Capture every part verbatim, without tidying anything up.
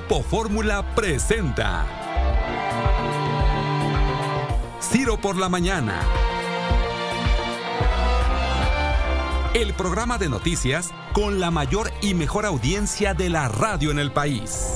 Grupo Fórmula presenta Ciro por la Mañana. El programa de noticias con la mayor y mejor audiencia de la radio en el país.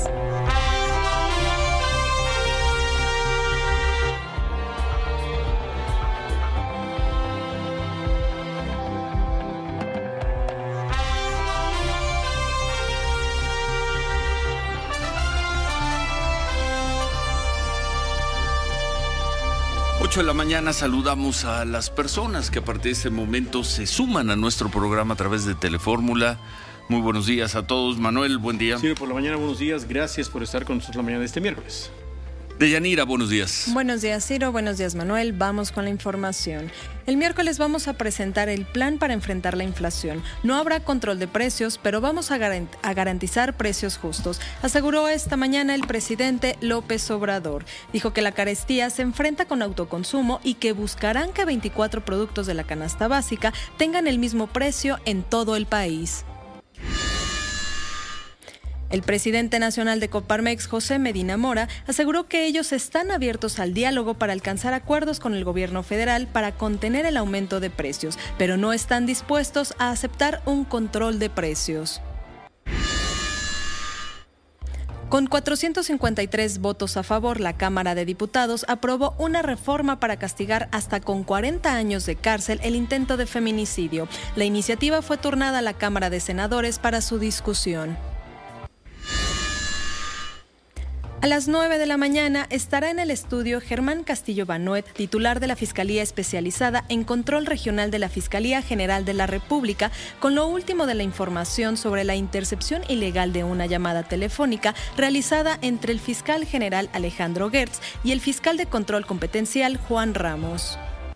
ocho de la mañana saludamos a las personas que a partir de este momento se suman a nuestro programa a través de Telefórmula. Muy buenos días a todos. Manuel, buen día. Sí, por la mañana, buenos días. Gracias por estar con nosotros la mañana de este miércoles. Deyanira, buenos días. Buenos días, Ciro. Buenos días, Manuel. Vamos con la información. El miércoles vamos a presentar el plan para enfrentar la inflación. No habrá control de precios, pero vamos a, garant- a garantizar precios justos, aseguró esta mañana el presidente López Obrador. Dijo que la carestía se enfrenta con autoconsumo y que buscarán que veinticuatro productos de la canasta básica tengan el mismo precio en todo el país. El presidente nacional de Coparmex, José Medina Mora, aseguró que ellos están abiertos al diálogo para alcanzar acuerdos con el gobierno federal para contener el aumento de precios, pero no están dispuestos a aceptar un control de precios. Con cuatrocientos cincuenta y tres votos a favor, la Cámara de Diputados aprobó una reforma para castigar hasta con cuarenta años de cárcel el intento de feminicidio. La iniciativa fue turnada a la Cámara de Senadores para su discusión. A las nueve de la mañana estará en el estudio Germán Castillo Banoet, titular de la Fiscalía Especializada en Control Regional de la Fiscalía General de la República, con lo último de la información sobre la intercepción ilegal de una llamada telefónica realizada entre el fiscal general Alejandro Gertz y el fiscal de Control Competencial Juan Ramos.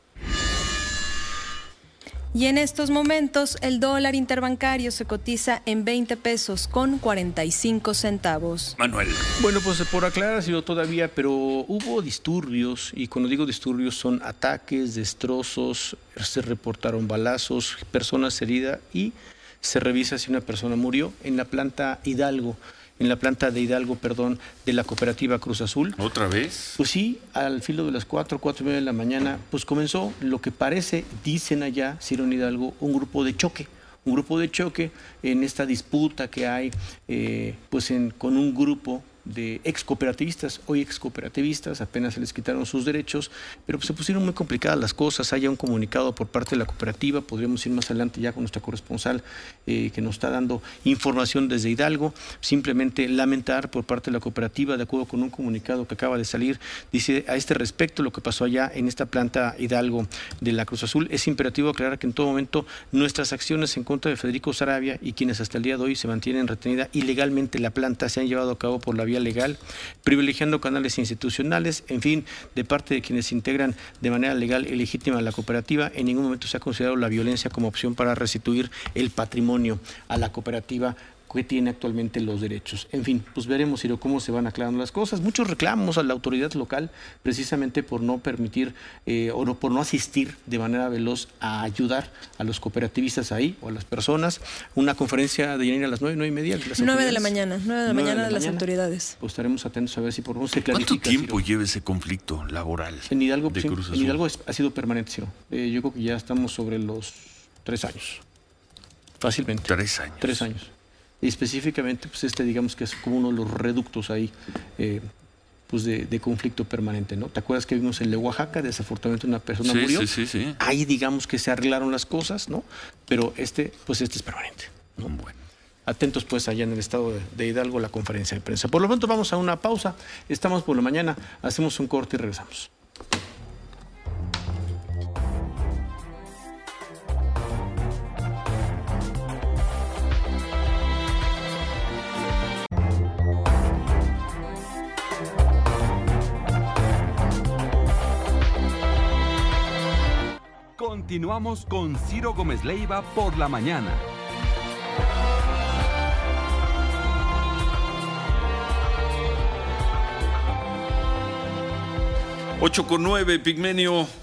Y en estos momentos el dólar interbancario se cotiza en veinte pesos con cuarenta y cinco centavos. Manuel. Bueno, pues por aclarar ha sido todavía, pero hubo disturbios, y cuando digo disturbios son ataques, destrozos, se reportaron balazos, personas heridas y se revisa si una persona murió en la planta Hidalgo. en la planta de Hidalgo, perdón, de la cooperativa Cruz Azul. ¿Otra vez? Pues sí, al filo de las cuatro, cuatro y media de la mañana, pues comenzó lo que parece, dicen allá, Ciro en Hidalgo, un grupo de choque. Un grupo de choque en esta disputa que hay eh, pues en, con un grupo de ex cooperativistas, hoy ex cooperativistas, apenas se les quitaron sus derechos, pero pues se pusieron muy complicadas las cosas. Hay ya un comunicado por parte de la cooperativa, podríamos ir más adelante ya con nuestra corresponsal eh, que nos está dando información desde Hidalgo. Simplemente lamentar por parte de la cooperativa, de acuerdo con un comunicado que acaba de salir, dice a este respecto lo que pasó allá en esta planta Hidalgo de la Cruz Azul. Es imperativo aclarar que en todo momento nuestras acciones en contra de Federico Saravia y quienes hasta el día de hoy se mantienen retenida ilegalmente la planta se han llevado a cabo por la vía legal, privilegiando canales institucionales, en fin, de parte de quienes integran de manera legal y legítima la cooperativa. En ningún momento se ha considerado la violencia como opción para restituir el patrimonio a la cooperativa que tiene actualmente los derechos. En fin, pues veremos, Ciro, cómo se van aclarando las cosas. Muchos reclamos a la autoridad local precisamente por no permitir eh, o no, por no asistir de manera veloz a ayudar a los cooperativistas ahí o a las personas. Una conferencia de Yanira a las nueve, nueve y media. Nueve de la mañana, nueve de la mañana de las autoridades. Pues estaremos atentos a ver si por no se clarifica. ¿Cuánto tiempo Ciro? lleva ese conflicto laboral En Hidalgo, de sí, Cruz Azul? en Hidalgo es, ha sido permanente, Ciro. Eh, yo creo que ya estamos sobre los tres años. Fácilmente. Tres años. Tres años. Y específicamente, pues este digamos que es como uno de los reductos ahí, eh, pues de, de conflicto permanente, ¿no? ¿Te acuerdas que vimos en Oaxaca, desafortunadamente una persona sí, murió? Sí, sí, sí. Ahí digamos que se arreglaron las cosas, ¿no? Pero este, pues este es permanente, ¿no? Bueno. Atentos pues allá en el estado de, de Hidalgo la conferencia de prensa. Por lo pronto vamos a una pausa, estamos por la mañana, hacemos un corte y regresamos. Continuamos con Ciro Gómez Leiva por la mañana. ocho con nueve, Pigmenio.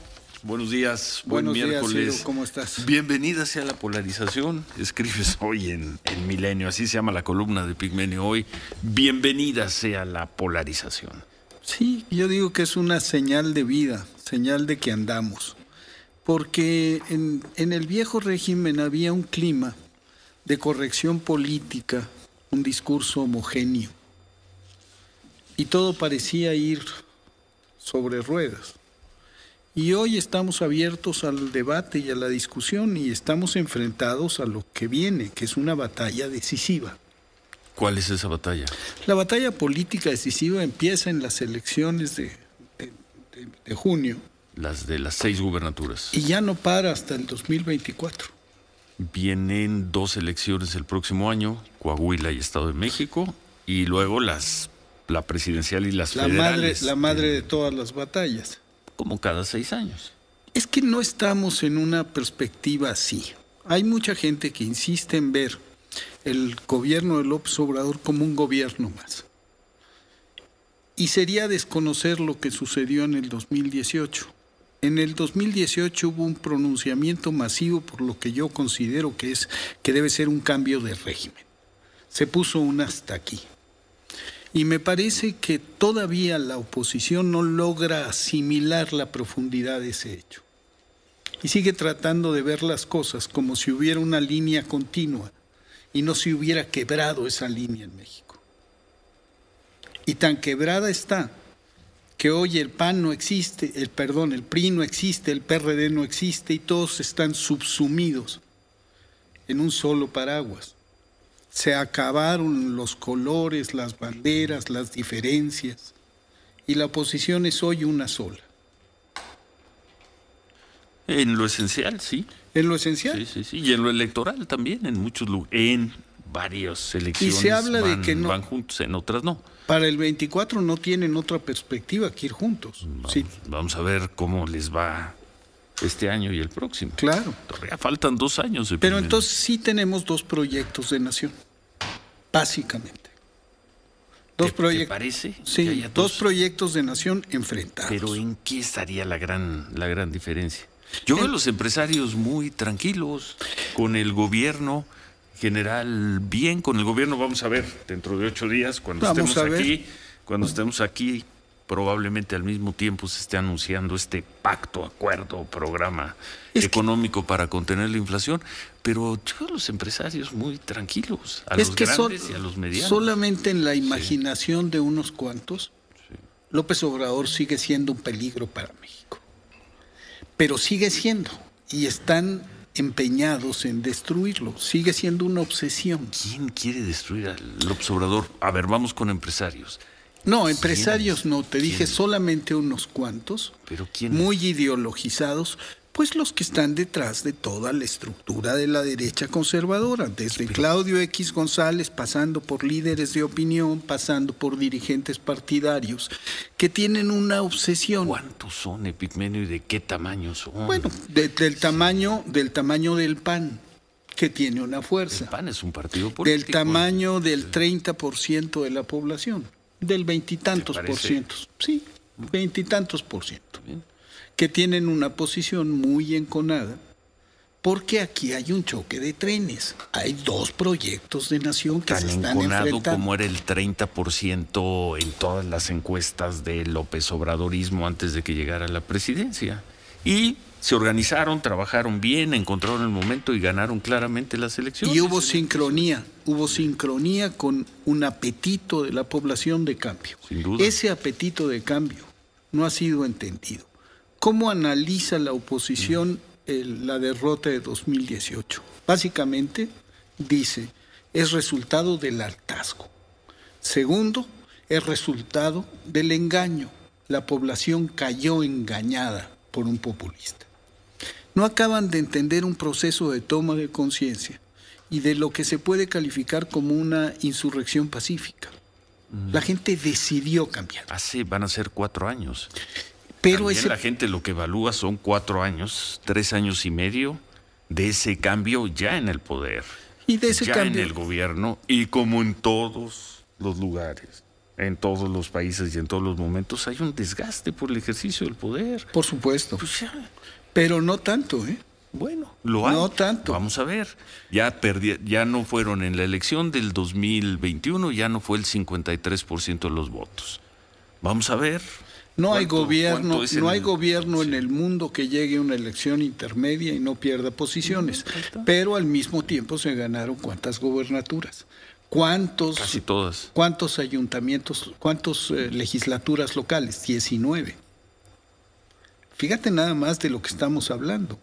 Buenos días, buen Buenos miércoles. días, Ciro, ¿cómo estás? Bienvenida sea la polarización. Escribes hoy en el Milenio, así se llama la columna de Pigmenio hoy. Bienvenida sea la polarización. Sí, yo digo que es una señal de vida, señal de que andamos. Porque en, en el viejo régimen había un clima de corrección política, un discurso homogéneo. Y todo parecía ir sobre ruedas. Y hoy estamos abiertos al debate y a la discusión y estamos enfrentados a lo que viene, que es una batalla decisiva. ¿Cuál es esa batalla? La batalla política decisiva empieza en las elecciones de, de, de, de junio. Las de las seis gubernaturas. Y ya no para hasta el dos mil veinticuatro. Vienen dos elecciones el próximo año, Coahuila y Estado de México, y luego las la presidencial y las la federales. Madre, la madre de todas las batallas. Como cada seis años. Es que no estamos en una perspectiva así. Hay mucha gente que insiste en ver el gobierno de López Obrador como un gobierno más. Y sería desconocer lo que sucedió en el dos mil dieciocho. En el dos mil dieciocho hubo un pronunciamiento masivo por lo que yo considero que es que debe ser un cambio de régimen. Se puso un hasta aquí. Y me parece que todavía la oposición no logra asimilar la profundidad de ese hecho. Y sigue tratando de ver las cosas como si hubiera una línea continua y no se hubiera quebrado esa línea en México. Y tan quebrada está que hoy el P A N no existe, el perdón, el P R I no existe, el P R D no existe y todos están subsumidos en un solo paraguas. Se acabaron los colores, las banderas, las diferencias, y la oposición es hoy una sola. En lo esencial, sí. En lo esencial. Sí, sí, sí. Y en lo electoral también, en muchos lugares, en varias elecciones. Y se habla van, de que no, van juntos, en otras no. Para el veinticuatro no tienen otra perspectiva que ir juntos. Vamos, Sí. vamos a ver cómo les va este año y el próximo. Claro. Todavía faltan dos años. De Pero primer... entonces sí tenemos dos proyectos de nación, básicamente. Dos ¿Te, proyectos. ¿Te parece? Sí, que haya dos, dos proyectos de nación enfrentados. Pero ¿en qué estaría la gran, la gran diferencia? Yo veo a los empresarios muy tranquilos, con el gobierno general bien, con el gobierno vamos a ver dentro de ocho días, cuando Vamos estemos a aquí, ver. cuando estemos aquí, probablemente al mismo tiempo se esté anunciando este pacto, acuerdo, programa es económico que, para contener la inflación, pero yo veo a los empresarios muy tranquilos, a es los que grandes sol, y a los medianos. Solamente en la imaginación sí. de unos cuantos, sí. López Obrador sigue siendo un peligro para México. Pero sigue siendo, y están empeñados en destruirlo. Sigue siendo una obsesión. ¿Quién quiere destruir al López Obrador? A ver, vamos con empresarios. No, empresarios ¿Quién? no, te dije ¿Quién? Solamente unos cuantos, ¿Pero quién? Muy ideologizados, pues los que están detrás de toda la estructura de la derecha conservadora, desde Pero... Claudio X González, pasando por líderes de opinión, pasando por dirigentes partidarios, que tienen una obsesión. ¿Cuántos son, Epigmenio, y de qué tamaño son? Bueno, de, del, tamaño, del tamaño del P A N, que tiene una fuerza. El P A N es un partido político. Del tamaño del treinta por ciento de la población, del veintitantos por ciento. Sí, veintitantos por ciento. Bien. Que tienen una posición muy enconada, porque aquí hay un choque de trenes. Hay dos proyectos de nación que Tan se están enconado enfrentando. como era el treinta por ciento en todas las encuestas de López Obradorismo antes de que llegara a la presidencia. Y se organizaron, trabajaron bien, encontraron el momento y ganaron claramente las elecciones. Y hubo sincronía, hubo sincronía con un apetito de la población de cambio. Sin duda. Ese apetito de cambio no ha sido entendido. ¿Cómo analiza la oposición el, la derrota de dos mil dieciocho? Básicamente dice, es resultado del hartazgo. Segundo, es resultado del engaño. La población cayó engañada por un populista. No acaban de entender un proceso de toma de conciencia y de lo que se puede calificar como una insurrección pacífica. La gente decidió cambiar. Hace, van a ser cuatro años. Pero También ese... la gente lo que evalúa son cuatro años, tres años y medio de ese cambio ya en el poder. Y de ese ya cambio... en el gobierno, y como en todos los lugares, en todos los países y en todos los momentos, hay un desgaste por el ejercicio del poder. Por supuesto. Pues ya, Pero no tanto, ¿eh? Bueno, lo hay. No tanto. Vamos a ver. Ya perdí, ya no fueron en la elección del dos mil veintiuno, ya no fue el cincuenta y tres por ciento de los votos. Vamos a ver. No hay ¿Cuánto- gobierno, cuánto es en no hay el- gobierno sí. en el mundo que llegue a una elección intermedia y no pierda posiciones. Pero al mismo tiempo se ganaron cuántas gobernaturas, cuántos, Casi todas. cuántos ayuntamientos, cuántas eh, legislaturas locales, diecinueve. Fíjate nada más de lo que estamos hablando.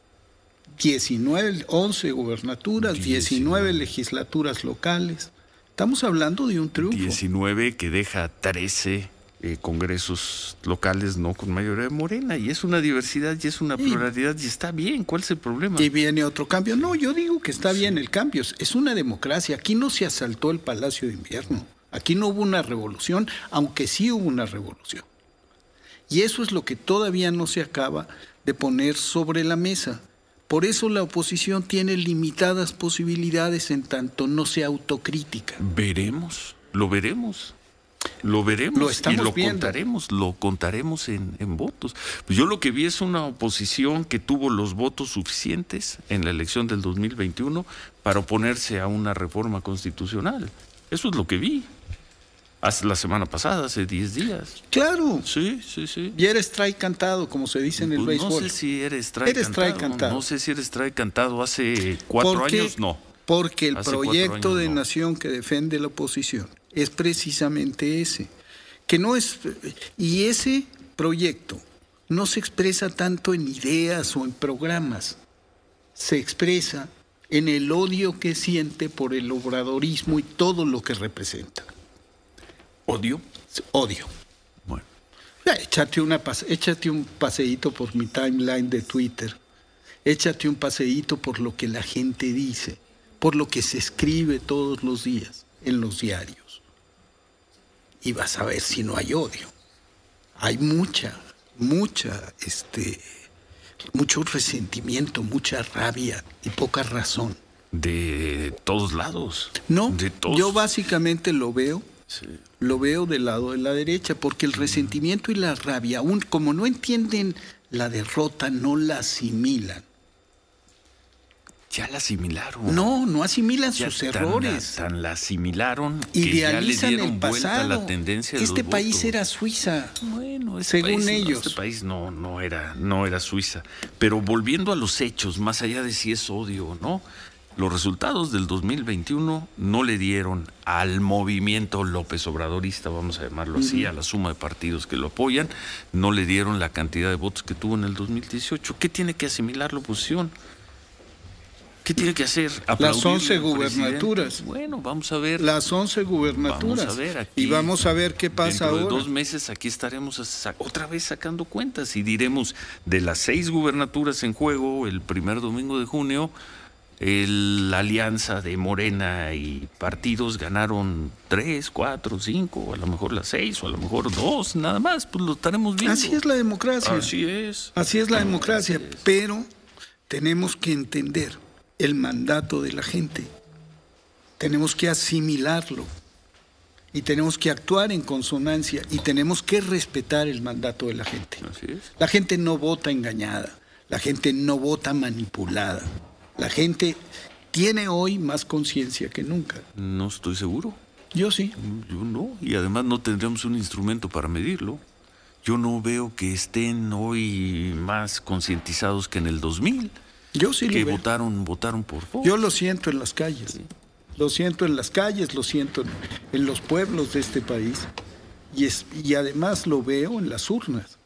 diecinueve, once gubernaturas, diecinueve legislaturas locales. Estamos hablando de un triunfo. diecinueve que deja trece eh, congresos locales no con mayoría de Morena, y es una diversidad y es una pluralidad y está bien. ¿Cuál es el problema? Y viene otro cambio. No, yo digo que está bien el cambio. Es una democracia. Aquí no se asaltó el Palacio de Invierno. Aquí no hubo una revolución, aunque sí hubo una revolución. Y eso es lo que todavía no se acaba de poner sobre la mesa. Por eso la oposición tiene limitadas posibilidades en tanto no sea autocrítica. Veremos, lo veremos. Lo veremos Lo estamos y lo viendo. contaremos, lo contaremos en, en votos. Pues yo lo que vi es una oposición que tuvo los votos suficientes en la elección del dos mil veintiuno para oponerse a una reforma constitucional. Eso es lo que vi. Hace la semana pasada, hace diez días. Claro. Sí, sí, sí. Y era strike cantado, como se dice en el Pues no béisbol. sé si eres strike Eres cantado. strike cantado. No sé si eres strike cantado hace cuatro ¿Por qué? años, no. Porque el Hace cuatro proyecto años de no. nación que defiende la oposición es precisamente ese. Que no es, y ese proyecto no se expresa tanto en ideas o en programas, se expresa en el odio que siente por el obradorismo y todo lo que representa. ¿Odio? Odio. Bueno. Ya, Échate, una pase- échate un paseíto por mi timeline de Twitter. Échate un paseíto por lo que la gente dice, por lo que se escribe todos los días en los diarios. Y vas a ver si no hay odio. Hay mucha, mucha, este, mucho resentimiento, mucha rabia y poca razón. De todos lados. No, De todos. yo básicamente lo veo, Sí. lo veo del lado de la derecha, porque el resentimiento y la rabia, aún como no entienden la derrota, no la asimilan. Ya la asimilaron. No, no asimilan Ya sus tan errores. La, tan la asimilaron que ya le Idealizan dieron el vuelta a pasado. la tendencia de Este los país votos. era Suiza. Bueno, este según país, no, ellos. este país no, no era, no era Suiza. Pero volviendo a los hechos, más allá de si es odio o no, los resultados del dos mil veintiuno no le dieron al movimiento López Obradorista, vamos a llamarlo así, a la suma de partidos que lo apoyan, no le dieron la cantidad de votos que tuvo en el dos mil dieciocho. ¿Qué tiene que asimilar la oposición? ¿Qué tiene que hacer? ¿Aplaudirle once al gubernaturas. presidente? Bueno, vamos a ver. Las once gubernaturas. Vamos a ver aquí. Y vamos a ver qué pasa Dentro ahora. de dos meses aquí estaremos sa- otra vez sacando cuentas y diremos de las seis gubernaturas en juego el primer domingo de junio, el- la alianza de Morena y partidos ganaron tres, cuatro, cinco, a lo mejor las seis o a lo mejor dos, nada más, pues lo estaremos viendo. Así es la democracia. Así es. Así es la democracia, pero tenemos que entender el mandato de la gente. Tenemos que asimilarlo y tenemos que actuar en consonancia y tenemos que respetar el mandato de la gente. Así es. La gente no vota engañada, la gente no vota manipulada. La gente tiene hoy más conciencia que nunca. No estoy seguro. Yo sí. Yo no, y además no tendríamos un instrumento para medirlo. Yo no veo que estén hoy más concientizados que en el dos mil, Yo sí que lo veo. votaron, votaron por Fox. Yo lo siento en las calles. Lo siento en las calles, lo siento en, en los pueblos de este país. Y, es, y además lo veo en las urnas.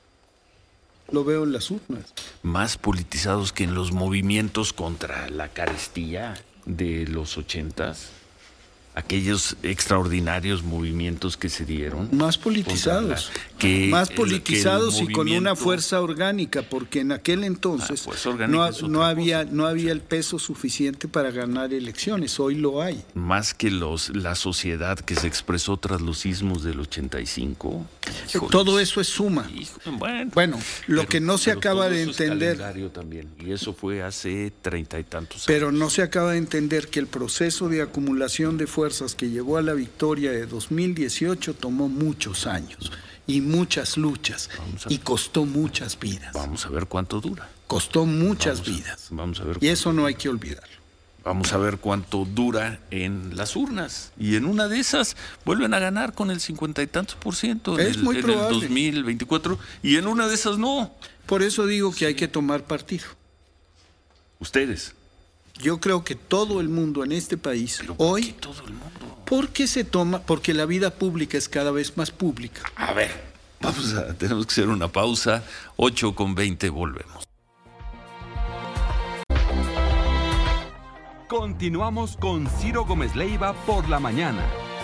Lo veo en las urnas. Más politizados que en los movimientos contra la carestía de los ochentas, aquellos extraordinarios movimientos que se dieron. Más politizados. contra la- que- más el- politizados que el y con una movimiento- fuerza orgánica, porque en aquel entonces Ah, fuerza orgánica no, es otra no había, cosa. no había el peso suficiente para ganar elecciones. Hoy lo hay. Más que los la sociedad que se expresó tras los sismos del ochenta y cinco. Híjoles. Todo eso es suma. Hijo, bueno, Bueno, lo Pero- que no se pero acaba todo de eso es entender, calendario también, y eso fue hace treinta y tantos años. pero no se acaba de entender que el proceso de acumulación de fuerzas que llevó a la victoria de dos mil dieciocho tomó muchos años y muchas luchas Vamos a- y costó muchas vidas. Vamos a ver cuánto dura. costó muchas vamos a, vidas. Vamos a ver. Y eso no hay que olvidarlo. Vamos a ver cuánto dura en las urnas. Y en una de esas vuelven a ganar con el cincuenta y tantos por ciento en, es el, muy en probable. el dos mil veinticuatro. Y en una de esas no. Por eso digo que Sí. hay que tomar partido. Ustedes. Yo creo que todo el mundo en este país ¿Pero por hoy, qué todo el mundo? ¿por qué se toma? Porque la vida pública es cada vez más pública. A ver, vamos a, tenemos que hacer una pausa. ocho con veinte, volvemos. Continuamos con Ciro Gómez Leiva por la mañana.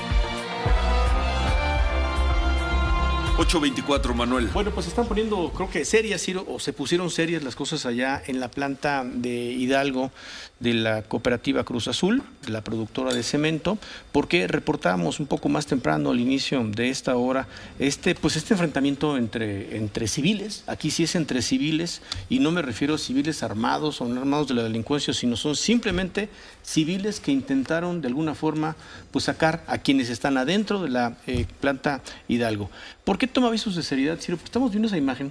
ocho veinticuatro, Manuel. Bueno, pues se están poniendo, creo que serias, Ciro, o se pusieron serias las cosas allá en la planta de Hidalgo de la cooperativa Cruz Azul, la productora de cemento, porque reportábamos un poco más temprano al inicio de esta hora este, pues este enfrentamiento entre, entre civiles. Aquí sí es entre civiles, y no me refiero a civiles armados o no armados de la delincuencia, sino son simplemente civiles que intentaron de alguna forma pues sacar a quienes están adentro de la eh, planta Hidalgo. ¿Por qué toma avisos de seriedad, Ciro? Pues estamos viendo esa imagen.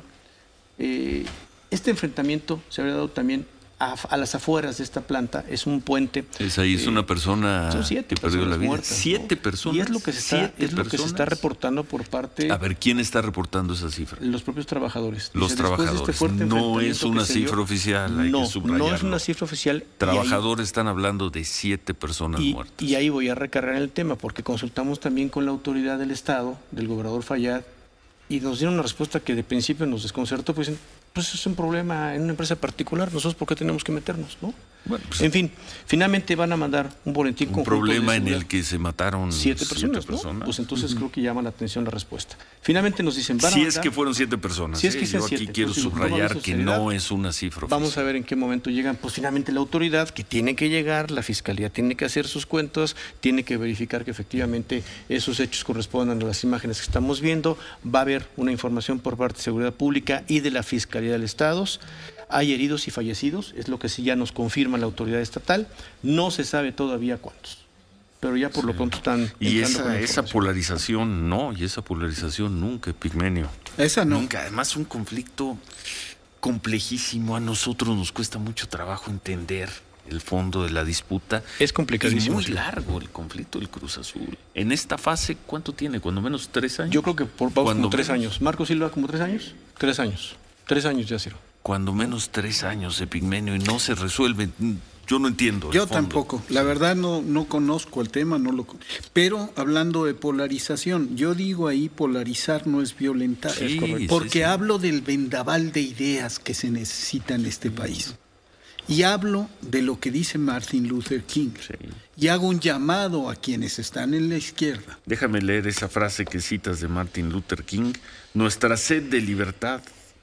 Eh, este enfrentamiento se habría dado también a, a las afueras de esta planta. Es un puente. Es ahí, es eh, una persona son siete que perdió la vida. muertas, ¿no? Siete personas. Y es lo que se está, Siete es lo que se está personas. reportando por parte A ver, ¿quién está reportando esa cifra? de los propios trabajadores. Los Dice, después de este trabajadores. fuerte No enfrentamiento es una que se dio- cifra oficial, hay no, que subrayarlo. no es una cifra oficial. y ahí- Trabajadores están hablando de siete personas Y, muertas. y ahí voy a recargar el tema, porque consultamos también con la autoridad del Estado, del gobernador Fayad, y nos dieron una respuesta que de principio nos desconcertó, pues dicen, pues es un problema en una empresa particular, nosotros por qué tenemos que meternos, ¿no? Bueno, pues, En fin, finalmente van a mandar un boletín un conjunto problema de en seguridad. el que se mataron Siete personas, ¿no? Pues entonces creo que llama la atención la respuesta. Finalmente nos dicen, van a Si es mandar- que fueron siete personas. Si es ¿eh? que sean Yo aquí siete, quiero pues, si nos subrayar tomamos que seriedad, no es una cifra Vamos oficial. a ver en qué momento llegan. Pues finalmente la autoridad que tiene que llegar, la fiscalía tiene que hacer sus cuentas, tiene que verificar que efectivamente esos hechos correspondan a las imágenes que estamos viendo. Va a haber una información por parte de Seguridad Pública y de la Fiscalía del Estado. Hay heridos y fallecidos, es lo que sí ya nos confirma la autoridad estatal. No se sabe todavía cuántos, pero ya por lo pronto están Y entrando con esa, la esa información. polarización no, y esa polarización nunca, Pigmenio. Esa no. Nunca. Además, un conflicto complejísimo. A nosotros nos cuesta mucho trabajo entender el fondo de la disputa. Es complicadísimo, Y muy sí. largo el conflicto del Cruz Azul. En esta fase, ¿cuánto tiene? ¿Cuando menos tres años? Yo creo que por vamos Cuando como tres menos. años. Marco Silva, como tres años. Tres años. Tres años ya, Ciro. Cuando menos tres años de Pigmenio y no se resuelve. Yo no entiendo. el Yo fondo. tampoco. La verdad no, no conozco el tema, no lo con- Pero hablando de polarización, yo digo ahí polarizar no es violentar. Sí, Es correcto. sí, Porque sí. hablo del vendaval de ideas que se necesita en este país. Y hablo de lo que dice Martin Luther King. Sí. Y hago un llamado a quienes están en la izquierda. Déjame leer esa frase que citas de Martin Luther King. Nuestra sed de libertad,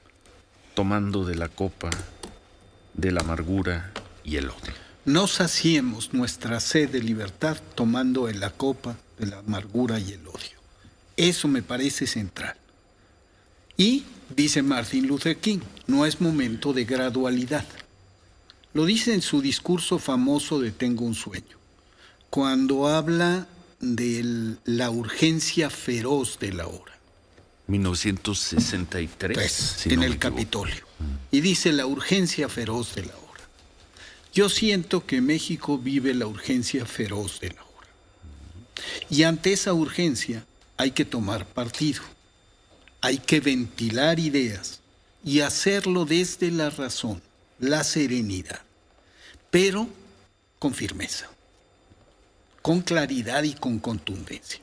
tomando de la copa de la amargura y el odio. No saciemos nuestra sed de libertad tomando en la copa de la amargura y el odio. Eso me parece central. Y, dice Martin Luther King, no es momento de gradualidad. Lo dice en su discurso famoso de Tengo un sueño, cuando habla de la urgencia feroz de la hora. mil novecientos sesenta y tres, Pues, si en no el me equivoco. Capitolio. Y dice la urgencia feroz de la hora. Yo siento que México vive la urgencia feroz de la hora. Y ante esa urgencia hay que tomar partido. Hay que ventilar ideas y hacerlo desde la razón, la serenidad, pero con firmeza, con claridad y con contundencia.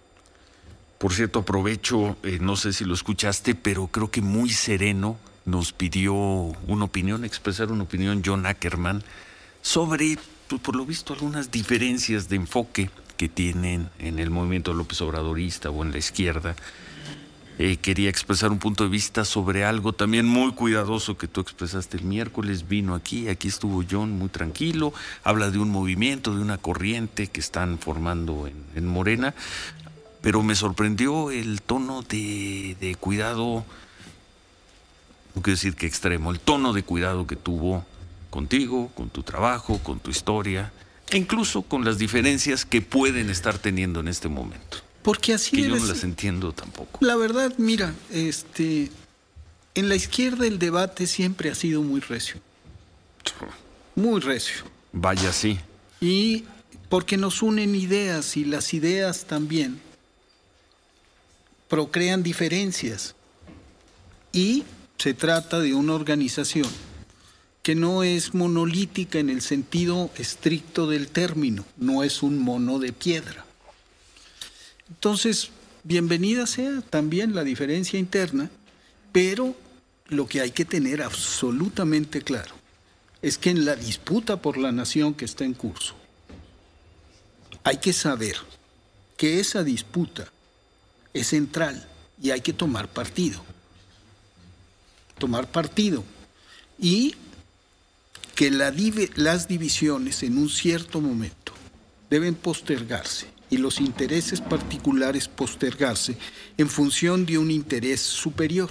Por cierto, aprovecho, eh, no sé si lo escuchaste, pero creo que muy sereno nos pidió una opinión, expresar una opinión John Ackerman sobre, pues, por lo visto, algunas diferencias de enfoque que tienen en el movimiento López Obradorista o en la izquierda. Eh, quería expresar un punto de vista sobre algo también muy cuidadoso que tú expresaste el miércoles. Vino aquí, aquí estuvo John muy tranquilo, habla de un movimiento, de una corriente que están formando en, en Morena, pero me sorprendió el tono de, de cuidado, no quiero decir que extremo, el tono de cuidado que tuvo contigo, con tu trabajo, con tu historia, e incluso con las diferencias que pueden estar teniendo en este momento. Porque así Que yo debe no ser. las entiendo tampoco. La verdad, mira, este, en la izquierda el debate siempre ha sido muy recio. Muy recio. Vaya, sí. Y porque nos unen ideas y las ideas también procrean diferencias. Y se trata de una organización que no es monolítica en el sentido estricto del término, no es un mono de piedra. Entonces, bienvenida sea también la diferencia interna, pero lo que hay que tener absolutamente claro es que en la disputa por la nación que está en curso, hay que saber que esa disputa es central y hay que tomar partido. Tomar partido. Y que la div- las divisiones en un cierto momento deben postergarse y los intereses particulares postergarse en función de un interés superior.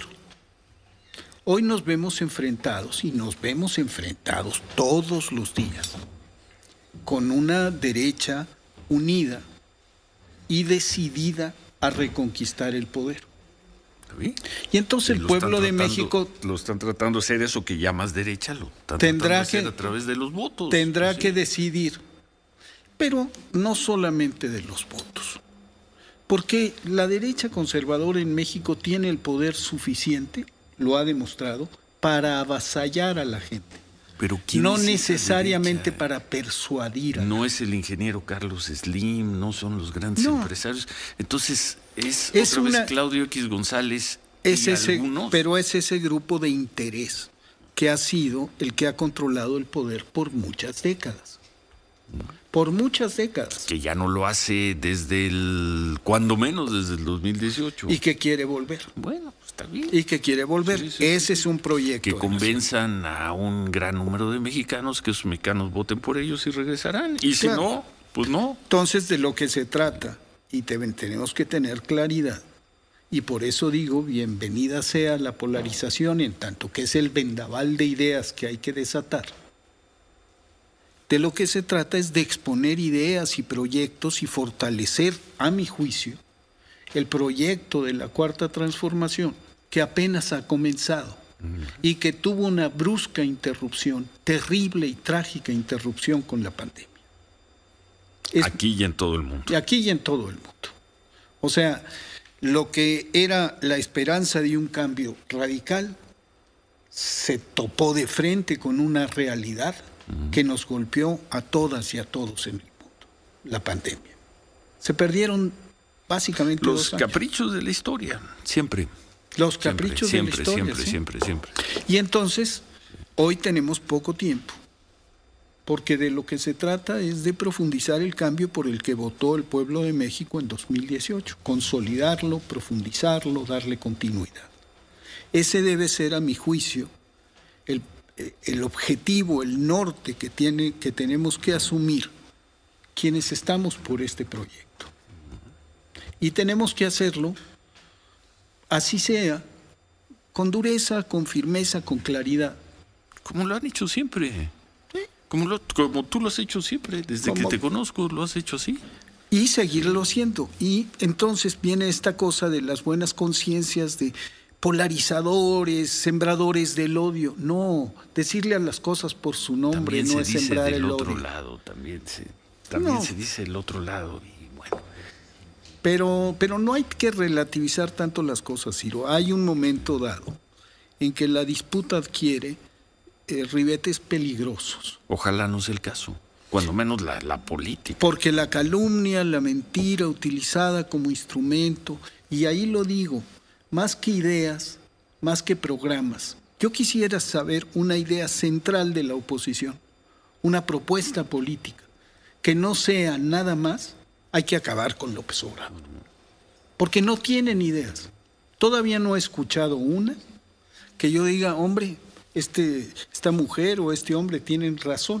Hoy nos vemos enfrentados y nos vemos enfrentados todos los días con una derecha unida y decidida a reconquistar el poder. ¿Sí? Y entonces el pueblo de México lo están tratando de hacer eso que llamas derecha, lo están tendrá tratando de hacer que, a través de los votos. Tendrá sí. que decidir, pero no solamente de los votos, porque la derecha conservadora en México tiene el poder suficiente, lo ha demostrado, para avasallar a la gente. Pero ¿quién no es necesariamente para persuadir. A no es el ingeniero Carlos Slim, no son los grandes no. empresarios. Entonces es, es otra una, vez Claudio X González es y ese, algunos. Pero es ese grupo de interés que ha sido el que ha controlado el poder por muchas décadas. Por muchas décadas. Que ya no lo hace desde el, cuando menos desde el dos mil dieciocho. Y que quiere volver. Bueno, pues está bien. Y que quiere volver. Sí, sí, Ese sí. es un proyecto. Que convenzan a un gran número de mexicanos, que esos mexicanos voten por ellos y regresarán. Y si claro. no, pues no. Entonces, de lo que se trata, y te, tenemos que tener claridad, y por eso digo, bienvenida sea la polarización, en tanto que es el vendaval de ideas que hay que desatar. De lo que se trata es de exponer ideas y proyectos y fortalecer, a mi juicio, el proyecto de la Cuarta Transformación, que apenas ha comenzado uh-huh. y que tuvo una brusca interrupción, terrible y trágica interrupción con la pandemia. Es, aquí y en todo el mundo. Y aquí y en todo el mundo. O sea, lo que era la esperanza de un cambio radical se topó de frente con una realidad que nos golpeó a todas y a todos en el mundo, la pandemia. Se perdieron básicamente los dos años. caprichos de la historia, siempre. Los caprichos siempre, de la historia. Siempre, ¿sí? siempre, siempre. Y entonces, hoy tenemos poco tiempo, porque de lo que se trata es de profundizar el cambio por el que votó el pueblo de México en dos mil dieciocho, consolidarlo, profundizarlo, darle continuidad. Ese debe ser, a mi juicio, el el objetivo, el norte que, tiene, que tenemos que asumir quienes estamos por este proyecto. Y tenemos que hacerlo, así sea, con dureza, con firmeza, con claridad. Como lo han hecho siempre. ¿Sí? Como, lo, como tú lo has hecho siempre, desde como, que te conozco, lo has hecho así. Y seguirlo haciendo. Y entonces viene esta cosa de las buenas conciencias de polarizadores, sembradores del odio. No, decirle a las cosas por su nombre también no es sembrar el odio. También se dice del otro lado, también se, también no. se dice el otro lado. Y bueno. Pero, pero no hay que relativizar tanto las cosas, Ciro. Hay un momento dado en que la disputa adquiere eh, ribetes peligrosos. Ojalá no sea el caso, cuando menos la, la política. Porque la calumnia, la mentira utilizada como instrumento, y ahí lo digo, más que ideas, más que programas. Yo quisiera saber una idea central de la oposición, una propuesta política, que no sea nada más, hay que acabar con López Obrador. Porque no tienen ideas. Todavía no he escuchado una que yo diga, hombre, este, esta mujer o este hombre tienen razón.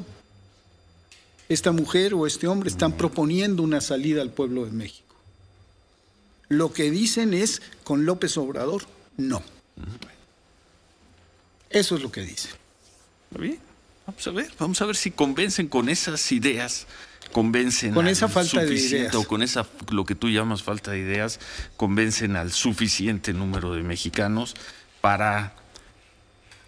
Esta mujer o este hombre están proponiendo una salida al pueblo de México. Lo que dicen es, con López Obrador, no. Eso es lo que dicen. Está bien, vamos a ver, vamos a ver si convencen con esas ideas, convencen con esa falta de ideas, o con esa, lo que tú llamas falta de ideas, convencen al suficiente número de mexicanos para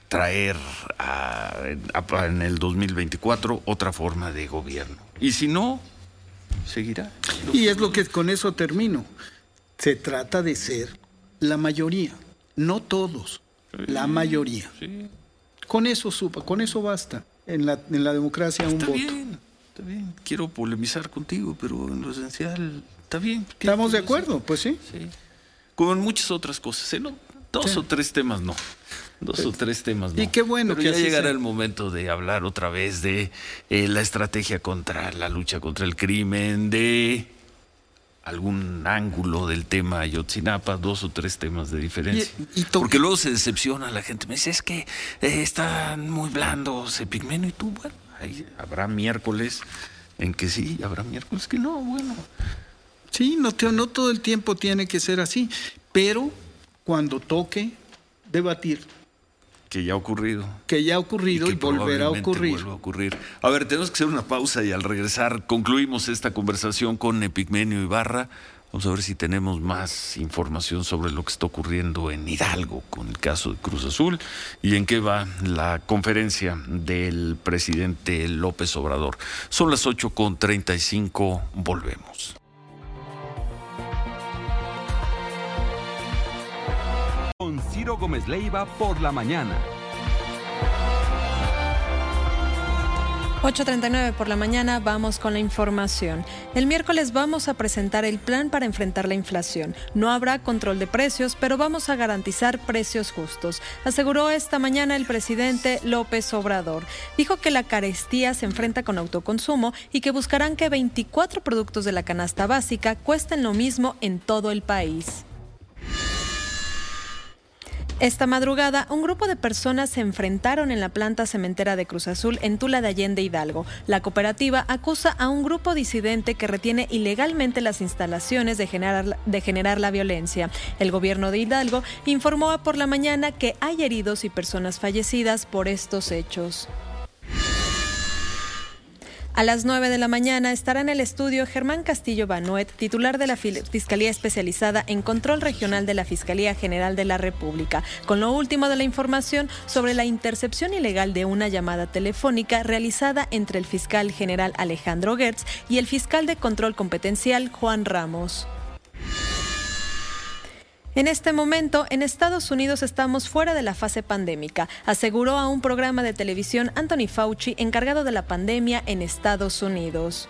traer a, a, en el dos mil veinticuatro otra forma de gobierno. Y si no, seguirá. Y es lo que con eso termino. Se trata de ser la mayoría, no todos, sí, la mayoría. Sí. Con eso supa, con eso basta. En la, en la democracia un está voto. Bien, está bien. Quiero polemizar contigo, pero en lo esencial está bien. ¿Estamos de acuerdo? Pues sí. Sí. Como en muchas otras cosas, ¿eh? ¿No? Dos sí. o tres temas no. Dos sí. o tres temas no. Y qué bueno pero que ya así llegará sea. el momento de hablar otra vez de eh, la estrategia contra la lucha contra el crimen, de algún ángulo del tema Ayotzinapa, dos o tres temas de diferencia. Y, y Porque luego se decepciona la gente. Me dice, es que eh, están muy blandos, Epigmenio, y tú, bueno, ahí habrá miércoles en que sí, habrá miércoles que no, bueno. Sí, no, no todo el tiempo tiene que ser así, pero cuando toque debatir. Que ya ha ocurrido. Que ya ha ocurrido y, y volverá a ocurrir. a ocurrir. A ver, tenemos que hacer una pausa y al regresar concluimos esta conversación con Epigmenio Ibarra. Vamos a ver si tenemos más información sobre lo que está ocurriendo en Hidalgo con el caso de Cruz Azul y en qué va la conferencia del presidente López Obrador. Son las ocho con treinta y cinco, volvemos. Con Ciro Gómez Leiva por la mañana. ocho treinta y nueve por la mañana, vamos con la información. El miércoles vamos a presentar el plan para enfrentar la inflación. No habrá control de precios, pero vamos a garantizar precios justos, aseguró esta mañana el presidente López Obrador. Dijo que la carestía se enfrenta con autoconsumo y que buscarán que veinticuatro productos de la canasta básica cuesten lo mismo en todo el país. Esta madrugada, un grupo de personas se enfrentaron en la planta cementera de Cruz Azul en Tula de Allende, Hidalgo. La cooperativa acusa a un grupo disidente que retiene ilegalmente las instalaciones de generar, de generar la violencia. El gobierno de Hidalgo informó por la mañana que hay heridos y personas fallecidas por estos hechos. A las nueve de la mañana estará en el estudio Germán Castillo Banuet, titular de la Fiscalía Especializada en Control Regional de la Fiscalía General de la República, con lo último de la información sobre la intercepción ilegal de una llamada telefónica realizada entre el fiscal general Alejandro Gertz y el fiscal de Control Competencial Juan Ramos. En este momento, en Estados Unidos estamos fuera de la fase pandémica, aseguró a un programa de televisión Anthony Fauci, encargado de la pandemia en Estados Unidos.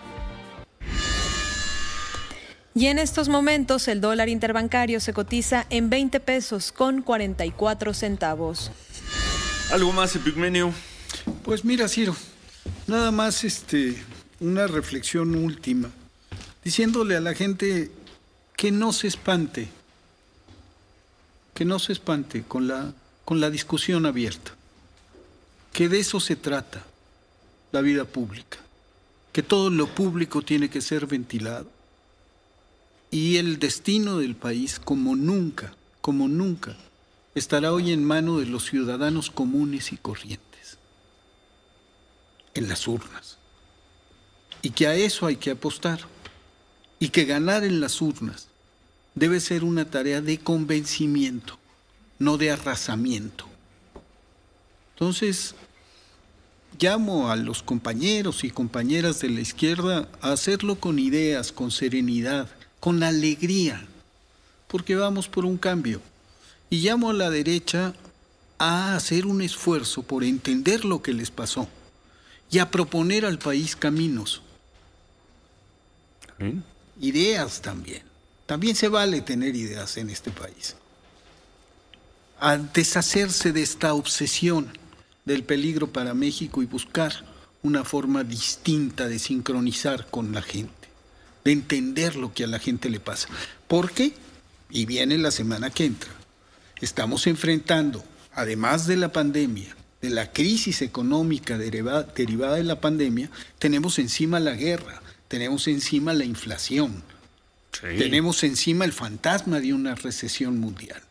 Y en estos momentos, el dólar interbancario se cotiza en veinte pesos con cuarenta y cuatro centavos. ¿Algo más, Epigmenio? Pues mira, Ciro, nada más este, una reflexión última, diciéndole a la gente que no se espante. Que no se espante con la, con la discusión abierta, que de eso se trata la vida pública, que todo lo público tiene que ser ventilado y el destino del país, como nunca, como nunca, estará hoy en manos de los ciudadanos comunes y corrientes, en las urnas, y que a eso hay que apostar, y que ganar en las urnas debe ser una tarea de convencimiento, no de arrasamiento. Entonces, llamo a los compañeros y compañeras de la izquierda a hacerlo con ideas, con serenidad, con alegría, porque vamos por un cambio. Y llamo a la derecha a hacer un esfuerzo por entender lo que les pasó y a proponer al país caminos. ¿Sí? Ideas también. También se vale tener ideas en este país. A deshacerse de esta obsesión del peligro para México y buscar una forma distinta de sincronizar con la gente, de entender lo que a la gente le pasa. Porque, y viene la semana que entra, estamos enfrentando, además de la pandemia, de la crisis económica derivada, derivada de la pandemia, tenemos encima la guerra, tenemos encima la inflación. Sí. Tenemos encima el fantasma de una recesión mundial.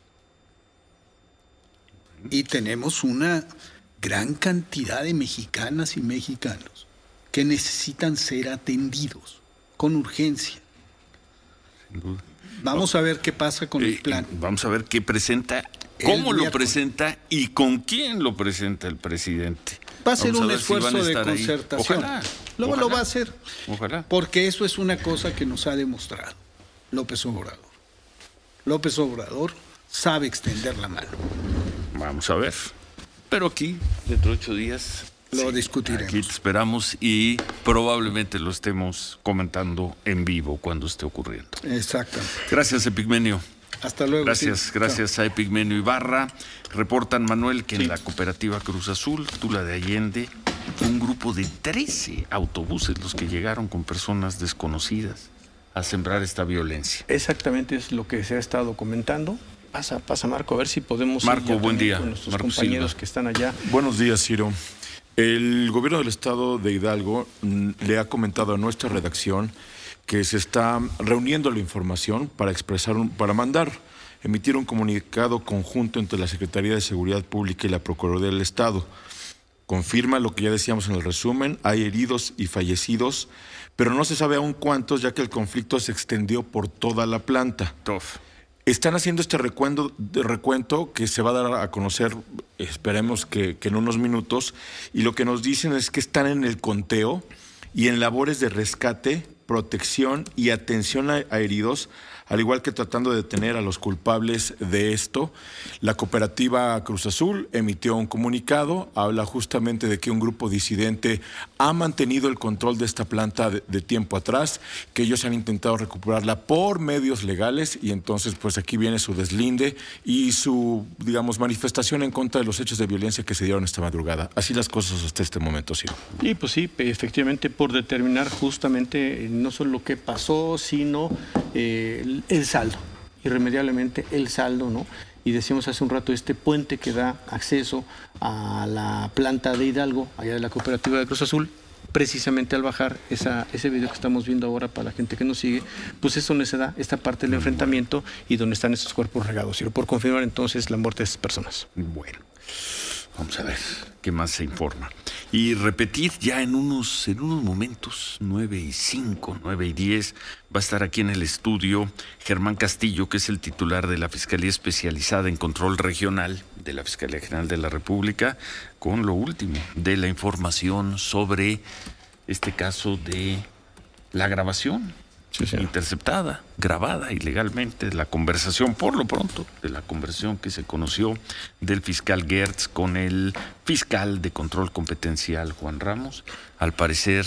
Y tenemos una gran cantidad de mexicanas y mexicanos que necesitan ser atendidos con urgencia. Sin duda. Vamos a ver qué pasa con eh, el plan. Vamos a ver qué presenta cómo lo presenta y con quién lo presenta el presidente. Va a ser Vamos un a ver si esfuerzo van a de estar ahí. concertación. Ojalá, Luego ojalá. lo va a hacer. Ojalá. Porque eso es una cosa que nos ha demostrado López Obrador. López Obrador sabe extender la mano. Vamos a ver. Pero aquí, dentro de ocho días, Lo sí, discutiremos. Aquí te esperamos y probablemente lo estemos comentando en vivo cuando esté ocurriendo. Exactamente. Gracias, Epigmenio. Hasta luego. Gracias, sí. gracias a Epigmenio Ibarra. Reportan, Manuel, que Sí. en la cooperativa Cruz Azul, Tula de Allende, un grupo de trece autobuses los que llegaron con personas desconocidas a sembrar esta violencia. Exactamente es lo que se ha estado comentando. Pasa, pasa Marco, a ver si podemos Marco, ir ya buen también día. con nuestros Marco compañeros Silva. que están allá. Buenos días, Ciro. El gobierno del estado de Hidalgo mm, le ha comentado a nuestra redacción que se está reuniendo la información para expresar, un, para mandar, emitir un comunicado conjunto entre la Secretaría de Seguridad Pública y la Procuraduría del Estado. Confirma lo que ya decíamos en el resumen, hay heridos y fallecidos, pero no se sabe aún cuántos, ya que el conflicto se extendió por toda la planta. Tof. Están haciendo este recuento, de recuento que se va a dar a conocer, esperemos que, que en unos minutos, y lo que nos dicen es que están en el conteo y en labores de rescate, protección y atención a, a heridos, al igual que tratando de detener a los culpables de esto. La cooperativa Cruz Azul emitió un comunicado, habla justamente de que un grupo disidente ha mantenido el control de esta planta de, de tiempo atrás, que ellos han intentado recuperarla por medios legales y entonces pues aquí viene su deslinde y su, digamos, manifestación en contra de los hechos de violencia que se dieron esta madrugada. Así las cosas hasta este momento, sí. Y pues sí, efectivamente por determinar justamente no solo qué pasó, sino eh, el, el saldo, irremediablemente el saldo, ¿no? Y decíamos hace un rato, este puente que da acceso a la planta de Hidalgo, allá de la cooperativa de Cruz Azul, precisamente al bajar esa, ese video que estamos viendo ahora para la gente que nos sigue, pues es donde se da esta parte del enfrentamiento y donde están estos cuerpos regados. Y por confirmar entonces la muerte de esas personas. Bueno, vamos a ver qué más se informa. Y repetir ya en unos, en unos momentos, nueve y cinco, nueve y diez, va a estar aquí en el estudio Germán Castillo, que es el titular de la Fiscalía Especializada en Control Regional de la Fiscalía General de la República, con lo último de la información sobre este caso de la grabación. Sí, sí. Interceptada, grabada ilegalmente, la conversación, por lo pronto, de la conversación que se conoció del fiscal Gertz con el fiscal de control competencial Juan Ramos. Al parecer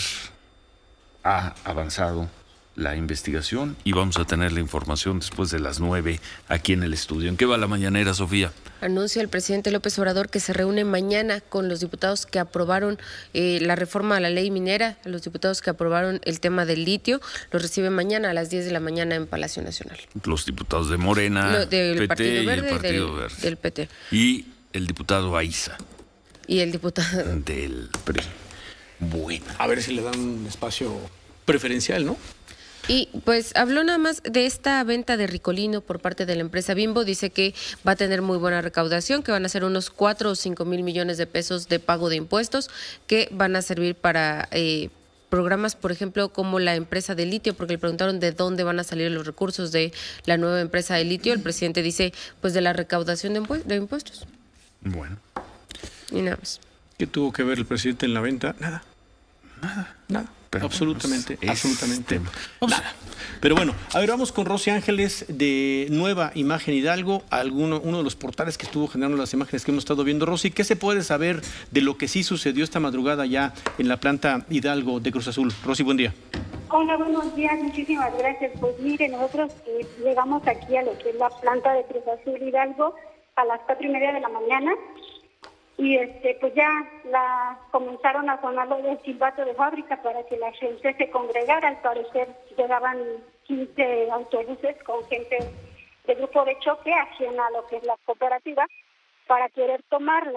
ha avanzado la investigación y vamos a tener la información después de las nueve aquí en el estudio. ¿En qué va la mañanera, Sofía? Anuncia el presidente López Obrador que se reúne mañana con los diputados que aprobaron eh, la reforma a la ley minera, los diputados que aprobaron el tema del litio, los recibe mañana a las diez de la mañana en Palacio Nacional. Los diputados de Morena, Lo, del P T Partido Verde, y el Partido del, Verde. del P T. Y el diputado Aiza. Y el diputado del P R I. Bueno. A ver si le dan un espacio preferencial, ¿no? Y pues habló nada más de esta venta de Ricolino por parte de la empresa Bimbo. Dice que va a tener muy buena recaudación, que van a ser unos cuatro o cinco mil millones de pesos de pago de impuestos que van a servir para eh, programas, por ejemplo, como la empresa de litio, porque le preguntaron de dónde van a salir los recursos de la nueva empresa de litio. El presidente dice, pues de la recaudación de, impu- de impuestos. Bueno. Y nada más. ¿Qué tuvo que ver el presidente en la venta? Nada. Nada. Nada. Pero absolutamente, es absolutamente tema. nada. Pero bueno, a ver, vamos con Rosy Ángeles de Nueva Imagen Hidalgo, alguno, uno de los portales que estuvo generando las imágenes que hemos estado viendo. Rosy, ¿qué se puede saber de lo que sí sucedió esta madrugada ya en la planta Hidalgo de Cruz Azul? Rosy, buen día. Hola, buenos días, muchísimas gracias. Pues mire, nosotros eh, llegamos aquí a lo que es la planta de Cruz Azul Hidalgo a las cuatro y media de la mañana. Y este pues ya la comenzaron a sonar lo del silbato de fábrica para que la gente se congregara. Al parecer llegaban quince autobuses con gente de grupo de choque ajena a lo que es la cooperativa para querer tomarla.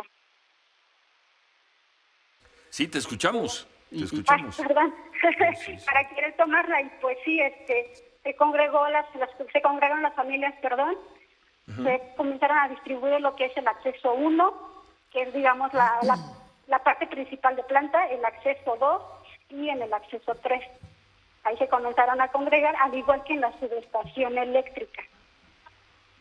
Sí, te escuchamos, te Ay, escuchamos. perdón, Sí, sí. para querer tomarla y pues sí, este se congregó las, las se congregaron las familias, perdón, uh-huh. Se comenzaron a distribuir lo que es el acceso uno, que es, digamos, la, la, la parte principal de planta, el acceso dos y en el acceso tres. Ahí se comenzaron a congregar, al igual que en la subestación eléctrica.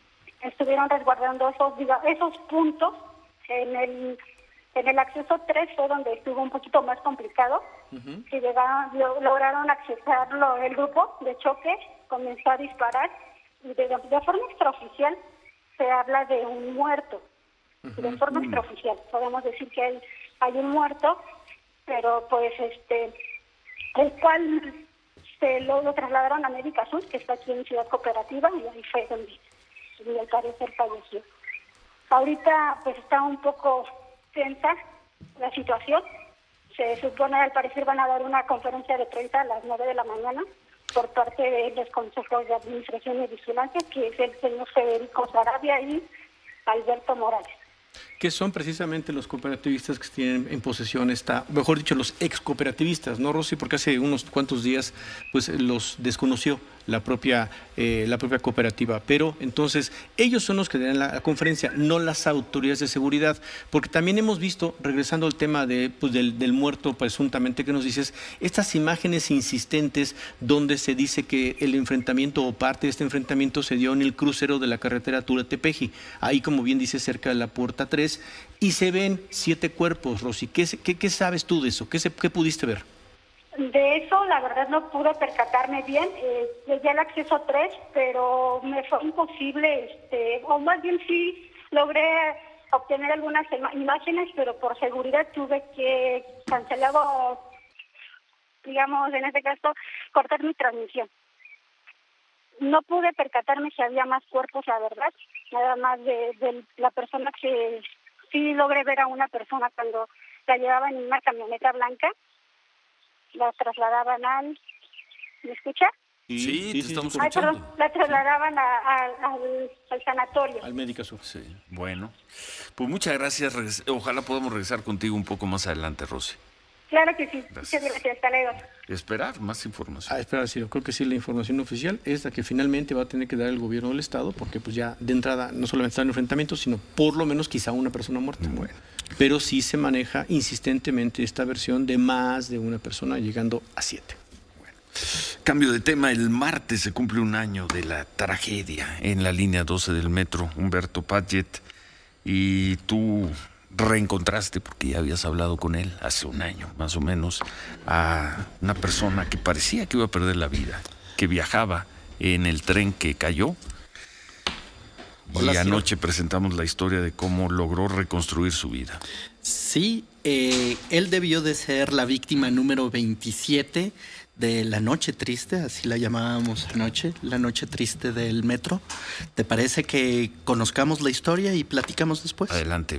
estuvieron resguardando esos, diga, esos puntos. En el en el acceso tres fue donde estuvo un poquito más complicado. Uh-huh. Que llegaron, lo, lograron accesarlo el grupo de choque, comenzó a disparar y de, de forma extraoficial se habla de un muerto. Uh-huh. De forma extraoficial podemos decir que hay, hay un muerto, pero pues este el cual se lo, lo trasladaron a América Sur, que está aquí en Ciudad Cooperativa, y ahí fue donde, donde al parecer falleció. Ahorita pues está un poco tensa la situación. Se supone, al parecer, van a dar una conferencia de prensa a las nueve de la mañana por parte de los consejos de administración y vigilancia, que es el señor Federico Sarabia y Alberto Morales. Que son precisamente los cooperativistas que tienen en posesión esta, mejor dicho, los ex cooperativistas, ¿no, Rosy? Porque hace unos cuantos días pues los desconoció la propia eh, la propia cooperativa, pero entonces ellos son los que dan la, la conferencia, no las autoridades de seguridad, porque también hemos visto, regresando al tema de pues, del, del muerto presuntamente que nos dices, estas imágenes insistentes donde se dice que el enfrentamiento o parte de este enfrentamiento se dio en el crucero de la carretera Tula-Tepeji, ahí como bien dice cerca de la puerta tres, y se ven siete cuerpos, Rosy. ¿Qué, qué, qué sabes tú de eso? ¿Qué, se, qué pudiste ver? De eso, la verdad, no pude percatarme bien. Eh, llegué al acceso tres, pero me fue imposible, este, o más bien sí logré obtener algunas imágenes, pero por seguridad tuve que cancelar o, digamos, en este caso, cortar mi transmisión. No pude percatarme si había más cuerpos, la verdad, nada más de, de la persona que sí logré ver a una persona cuando la llevaban en una camioneta blanca, la trasladaban al... ¿Me escucha? Sí, sí, te estamos Ay, escuchando. perdón, la trasladaban a, a, al, al sanatorio. Al Médica Sur. Sí, bueno. Pues muchas gracias. Ojalá podamos regresar contigo un poco más adelante, Rosy. Claro que sí. Gracias. Muchas gracias. Hasta luego. Esperar más información. Ah, esperar, sí. Yo creo que sí, la información oficial es la que finalmente va a tener que dar el gobierno del Estado, porque pues ya de entrada no solamente está en enfrentamientos, sino por lo menos quizá una persona muerta. Bueno. Pero sí se maneja insistentemente esta versión de más de una persona, llegando a siete. Bueno. Cambio de tema. El martes se cumple un año de la tragedia en la línea doce del metro, Humberto Padgett, y tú reencontraste, porque ya habías hablado con él hace un año más o menos, a una persona que parecía que iba a perder la vida, que viajaba en el tren que cayó. Hola, y anoche sí. presentamos la historia de cómo logró reconstruir su vida. Sí, eh, él debió de ser la víctima número veintisiete de la noche triste, así la llamábamos anoche, la noche triste del metro. ¿Te parece que conozcamos la historia y platicamos después? Adelante.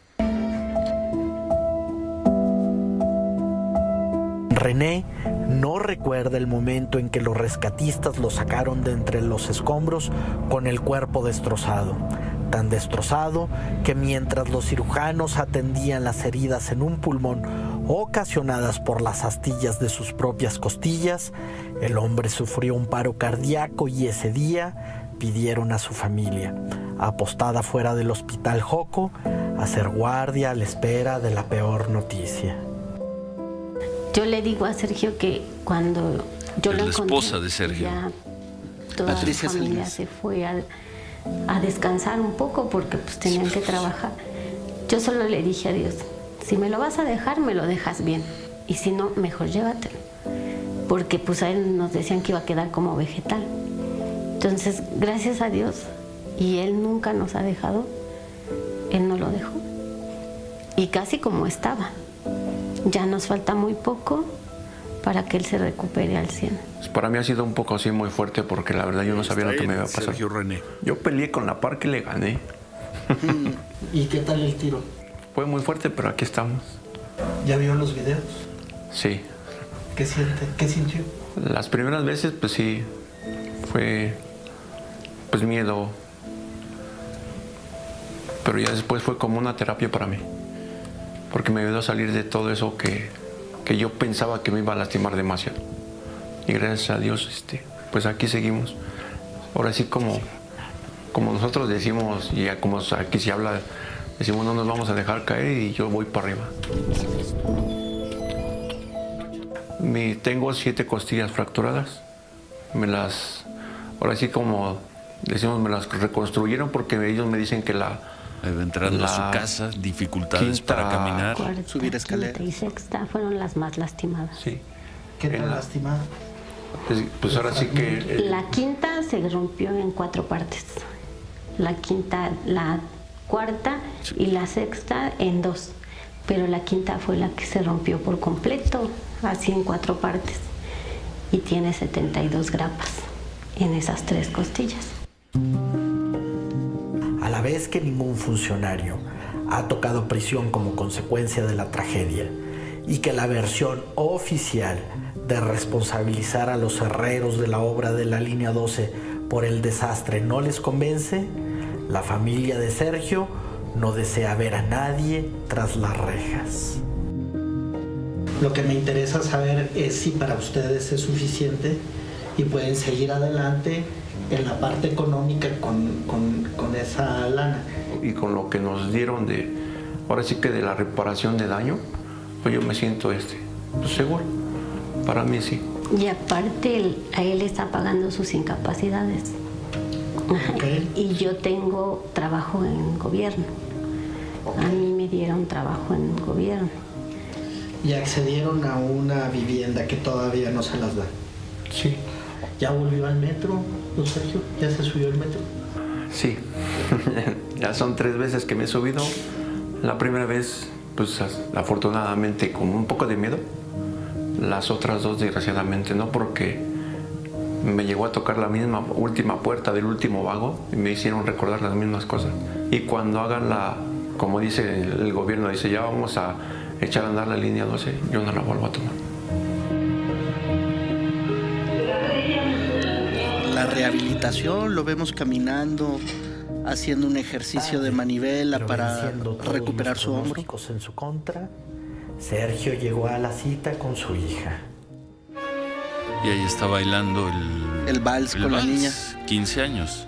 René no recuerda el momento en que los rescatistas lo sacaron de entre los escombros con el cuerpo destrozado. Tan destrozado que mientras los cirujanos atendían las heridas en un pulmón ocasionadas por las astillas de sus propias costillas, el hombre sufrió un paro cardíaco y ese día pidieron a su familia, apostada fuera del hospital Joco, a hacer guardia a la espera de la peor noticia. Yo le digo a Sergio que cuando yo es lo la encontré, esposa de Sergio. ya toda Patricia su familia Salinas. se fue a, a descansar un poco porque pues tenían que trabajar. Yo solo le dije a Dios, si me lo vas a dejar, me lo dejas bien. Y si no, mejor llévatelo. Porque pues a él nos decían que iba a quedar como vegetal. Entonces, gracias a Dios, y él nunca nos ha dejado, él no lo dejó. Y casi como estaba. Ya nos falta muy poco para que él se recupere al cien. Para mí ha sido un poco así muy fuerte porque la verdad yo no sabía lo que me iba a pasar. Sergio René. Yo peleé con la par que le gané. ¿Y qué tal el tiro? Fue muy fuerte, pero aquí estamos. ¿Ya vio los videos? Sí. ¿Qué siente? ¿Qué sintió? Las primeras veces, pues sí, fue pues miedo. Pero ya después fue como una terapia para mí. Porque me ayudó a salir de todo eso que, que yo pensaba que me iba a lastimar demasiado. Y gracias a Dios, este, pues aquí seguimos. Ahora sí, como, como nosotros decimos, y como aquí se habla, decimos no nos vamos a dejar caer y yo voy para arriba. Mi, tengo siete costillas fracturadas. Me las, ahora sí como Decimos, me las reconstruyeron porque ellos me dicen que la... Entrando a su casa, dificultades quinta, para caminar. Cuarta, subir escaleras. Quinta y sexta fueron las más lastimadas. Sí. ¿Qué tan En la- lastimada? Pues, pues ahora sí que... eh, La quinta se rompió en cuatro partes. La quinta, la cuarta y la sexta en dos. Pero la quinta fue la que se rompió por completo, así en cuatro partes. Y tiene setenta y dos grapas en esas tres costillas. A la vez que ningún funcionario ha tocado prisión como consecuencia de la tragedia y que la versión oficial de responsabilizar a los herreros de la obra de la línea doce por el desastre no les convence, la familia de Sergio no desea ver a nadie tras las rejas. Lo que me interesa saber es si para ustedes es suficiente y pueden seguir adelante en la parte económica con, con, con esa lana. Y con lo que nos dieron de, ahora sí que de la reparación de daño, pues yo me siento este, pues seguro. Para mí sí. Y aparte, él- a él está pagando sus incapacidades. Okay. Y yo tengo trabajo en gobierno. A mí me dieron trabajo en gobierno. Y accedieron a una vivienda que todavía no se las da. Sí. ¿Ya volvió al metro, don Sergio? ¿Ya se subió al metro? Sí. Ya son tres veces que me he subido. La primera vez, pues afortunadamente con un poco de miedo. Las otras dos, desgraciadamente, no, porque me llegó a tocar la misma última puerta del último vago y me hicieron recordar las mismas cosas. Y cuando hagan la, como dice el, el gobierno, dice ya vamos a echar a andar la línea doce, yo no la vuelvo a tomar. La rehabilitación, lo vemos caminando, haciendo un ejercicio de manivela Pero para venciendo todos recuperar los su hombro. pronósticos en su contra, Sergio llegó a la cita con su hija. Y ahí está bailando el... El vals con la niña. quince años.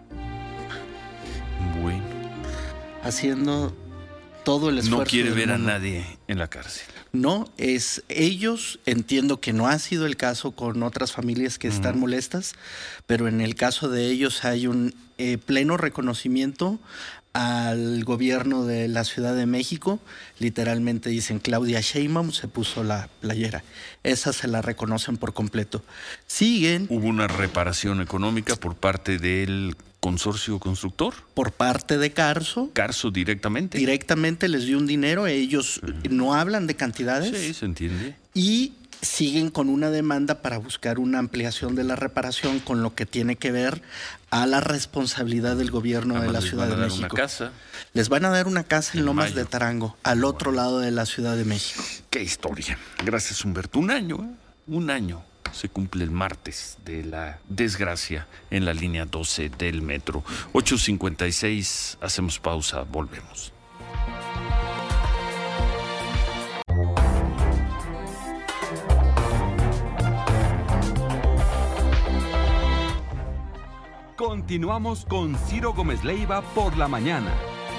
Bueno. Haciendo todo el esfuerzo. No quiere del ver a mundo. nadie en la cárcel. No, es ellos, entiendo que no ha sido el caso con otras familias que están molestas, pero en el caso de ellos hay un eh, pleno reconocimiento al gobierno de la Ciudad de México. Literalmente dicen Claudia Sheinbaum se puso la playera. Esa se la reconocen por completo. Siguen. Hubo una reparación económica por parte del consorcio constructor. Por parte de Carso. Carso directamente. Directamente les dio un dinero. Ellos no hablan de cantidades. Sí, se entiende. Y siguen con una demanda para buscar una ampliación de la reparación con lo que tiene que ver a la responsabilidad del gobierno Además, de la les Ciudad van a de dar México. una casa. Les van a dar una casa en En Lomas mayo. de Tarango, al otro lado de la Ciudad de México. Qué historia. Gracias, Humberto. Un año, ¿eh? Un año. Se cumple el martes de la desgracia en la línea doce del metro. ocho cincuenta y seis, hacemos pausa, volvemos. Continuamos con Ciro Gómez Leiva por la mañana.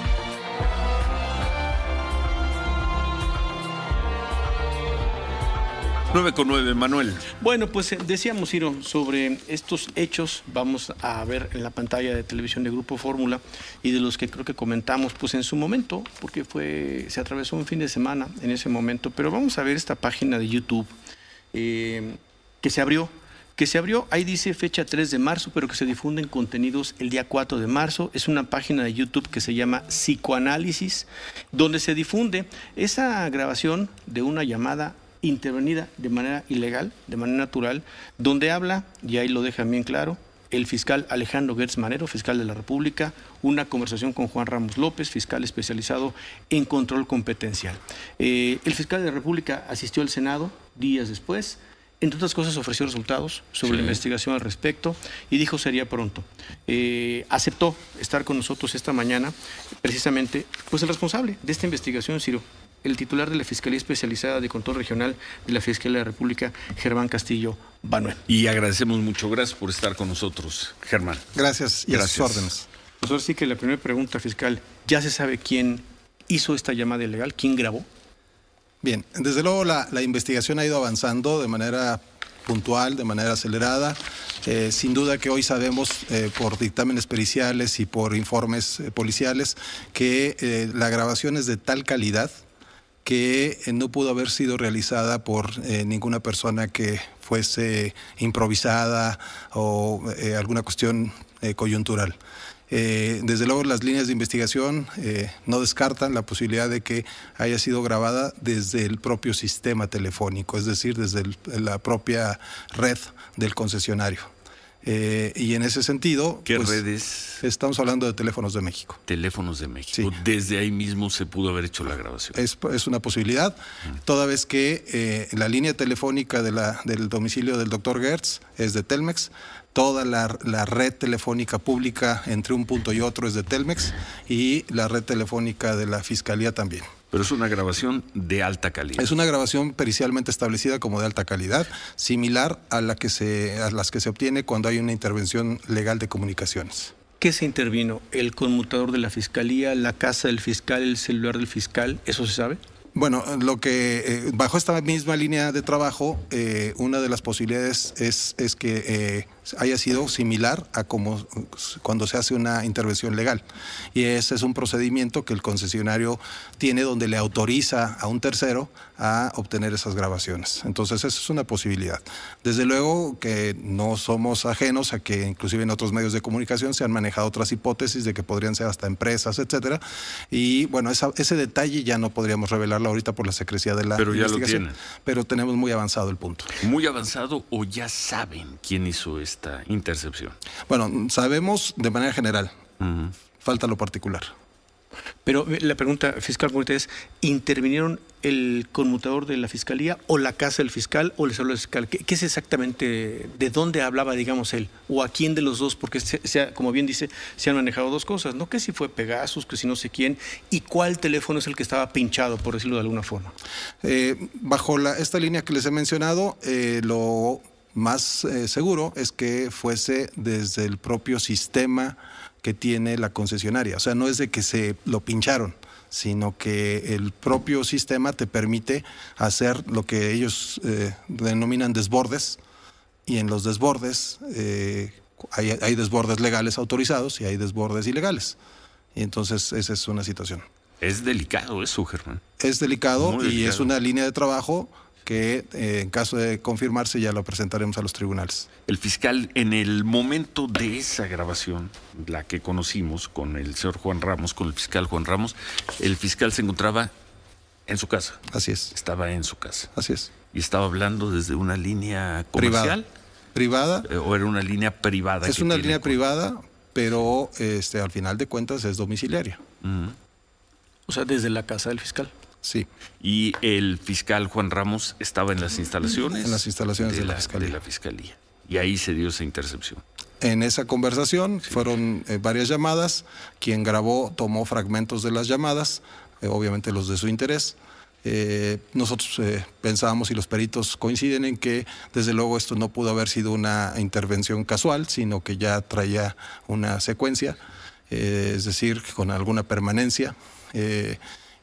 nueve con nueve, Manuel. Bueno, pues eh, decíamos, Ciro, sobre estos hechos, vamos a ver en la pantalla de televisión de Grupo Fórmula y de los que creo que comentamos pues en su momento, porque fue se atravesó un fin de semana en ese momento, pero vamos a ver esta página de YouTube eh, que se abrió, que se abrió, ahí dice fecha tres de marzo, pero que se difunden contenidos el día cuatro de marzo. Es una página de YouTube que se llama Psicoanálisis, donde se difunde esa grabación de una llamada intervenida de manera ilegal, de manera natural, donde habla, y ahí lo dejan bien claro, el fiscal Alejandro Gertz Manero, fiscal de la República, una conversación con Juan Ramos López, fiscal especializado en control competencial. Eh, el fiscal de la República asistió al Senado días después, entre otras cosas ofreció resultados sobre Sí. la investigación al respecto y dijo sería pronto. Eh, aceptó estar con nosotros esta mañana, precisamente, pues el responsable de esta investigación, Ciro, el titular de la Fiscalía Especializada de Control Regional de la Fiscalía de la República, Germán Castillo Banuel. Y agradecemos mucho, gracias por estar con nosotros, Germán. Gracias y Gracias. a sus órdenes. Pues ahora sí que la primera pregunta, fiscal, ¿ya se sabe quién hizo esta llamada ilegal? ¿Quién grabó? Bien, desde luego la, la investigación ha ido avanzando de manera puntual, de manera acelerada. Eh, sin duda que hoy sabemos eh, por dictámenes periciales y por informes eh, policiales que eh, la grabación es de tal calidad que eh, no pudo haber sido realizada por eh, ninguna persona que fuese improvisada o eh, alguna cuestión eh, coyuntural. Eh, desde luego las líneas de investigación eh, no descartan la posibilidad de que haya sido grabada desde el propio sistema telefónico, es decir, desde el, la propia red del concesionario. Eh, y en ese sentido... ¿Qué pues, redes? Estamos hablando de Teléfonos de México. Teléfonos de México. Sí. Desde ahí mismo se pudo haber hecho la grabación. Es, es una posibilidad, toda vez que eh, la línea telefónica de la, del domicilio del doctor Gertz es de Telmex, toda la, la red telefónica pública entre un punto y otro es de Telmex y la red telefónica de la Fiscalía también. Pero es una grabación de alta calidad. Es una grabación pericialmente establecida como de alta calidad, similar a, la que se, a las que se obtiene cuando hay una intervención legal de comunicaciones. ¿Qué se intervino? ¿El conmutador de la Fiscalía, la casa del fiscal, el celular del fiscal? ¿Eso se sabe? Bueno, lo que eh, bajo esta misma línea de trabajo, eh, una de las posibilidades es, es que eh, haya sido similar a como cuando se hace una intervención legal. Y ese es un procedimiento que el concesionario tiene donde le autoriza a un tercero a obtener esas grabaciones. Entonces, esa es una posibilidad. Desde luego que no somos ajenos a que inclusive en otros medios de comunicación se han manejado otras hipótesis de que podrían ser hasta empresas, etcétera. Y bueno, esa, ese detalle ya no podríamos revelarlo ahorita por la secrecía de la Pero ya investigación. lo tienen. Pero tenemos muy avanzado el punto. ¿Muy avanzado o ya saben quién hizo esta intercepción? Bueno, sabemos de manera general. Uh-huh. Falta lo particular. Pero la pregunta fiscal es, ¿intervinieron el conmutador de la Fiscalía o la casa del fiscal o el celular del fiscal? ¿Qué, qué es exactamente, de dónde hablaba, digamos, él? ¿O a quién de los dos? Porque, se, se, como bien dice, se han manejado dos cosas, ¿no? Que si fue Pegasus, que si no sé quién, y cuál teléfono es el que estaba pinchado, por decirlo de alguna forma. Eh, bajo la, esta línea que les he mencionado, eh, lo más eh, seguro es que fuese desde el propio sistema que tiene la concesionaria. O sea, no es de que se lo pincharon, sino que el propio sistema te permite hacer lo que ellos eh, denominan desbordes, y en los desbordes eh, hay, hay desbordes legales autorizados y hay desbordes ilegales. Y entonces esa es una situación. Es delicado eso, Germán. Es delicado Muy y delicado. Es una línea de trabajo que eh, en caso de confirmarse ya lo presentaremos a los tribunales. El fiscal, en el momento de esa grabación, la que conocimos con el señor Juan Ramos, con el fiscal Juan Ramos, el fiscal se encontraba en su casa. Así es. Estaba en su casa. Así es. Y estaba hablando desde una línea comercial. Privada. Privada. ¿O era una línea privada? Es que una tiene línea con... privada, pero este, al final de cuentas es domiciliaria. Uh-huh. O sea, desde la casa del fiscal. Sí. Y el fiscal Juan Ramos estaba en las instalaciones. En las instalaciones de, de, la, la, fiscalía. de la Fiscalía. Y ahí se dio esa intercepción. En esa conversación sí. fueron eh, varias llamadas. Quien grabó tomó fragmentos de las llamadas, eh, obviamente los de su interés. Eh, nosotros eh, pensábamos y los peritos coinciden en que desde luego esto no pudo haber sido una intervención casual, sino que ya traía una secuencia, eh, es decir, con alguna permanencia. Eh,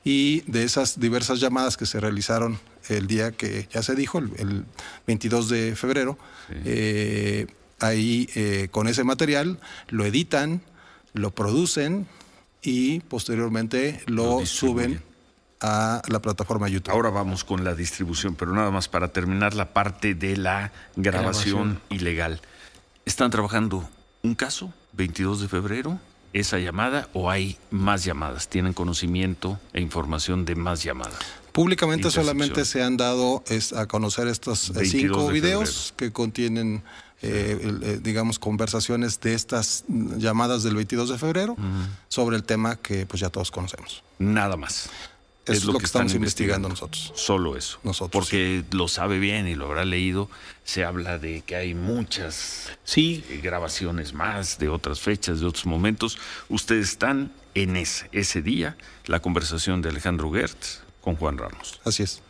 Y de esas diversas llamadas que se realizaron el día que ya se dijo, el, el veintidós de febrero, sí. eh, ahí eh, con ese material lo editan, lo producen y posteriormente lo, lo suben a la plataforma YouTube. Ahora vamos con la distribución, pero nada más para terminar la parte de la grabación, grabación. ilegal. ¿Están trabajando un caso, veintidós de febrero? ¿Esa llamada o hay más llamadas? ¿Tienen conocimiento e información de más llamadas? Públicamente solamente se han dado es, a conocer estos cinco videos que contienen, eh, eh, digamos, conversaciones de estas llamadas del veintidós de febrero uh-huh. sobre el tema que pues ya todos conocemos. Nada más. Eso es lo, lo que, que estamos investigando, investigando nosotros. Solo eso. Nosotros. Porque sí. lo sabe bien y lo habrá leído. Se habla de que hay muchas sí. grabaciones más de otras fechas, de otros momentos. Ustedes están en ese, ese día, la conversación de Alejandro Gertz con Juan Ramos. Así es.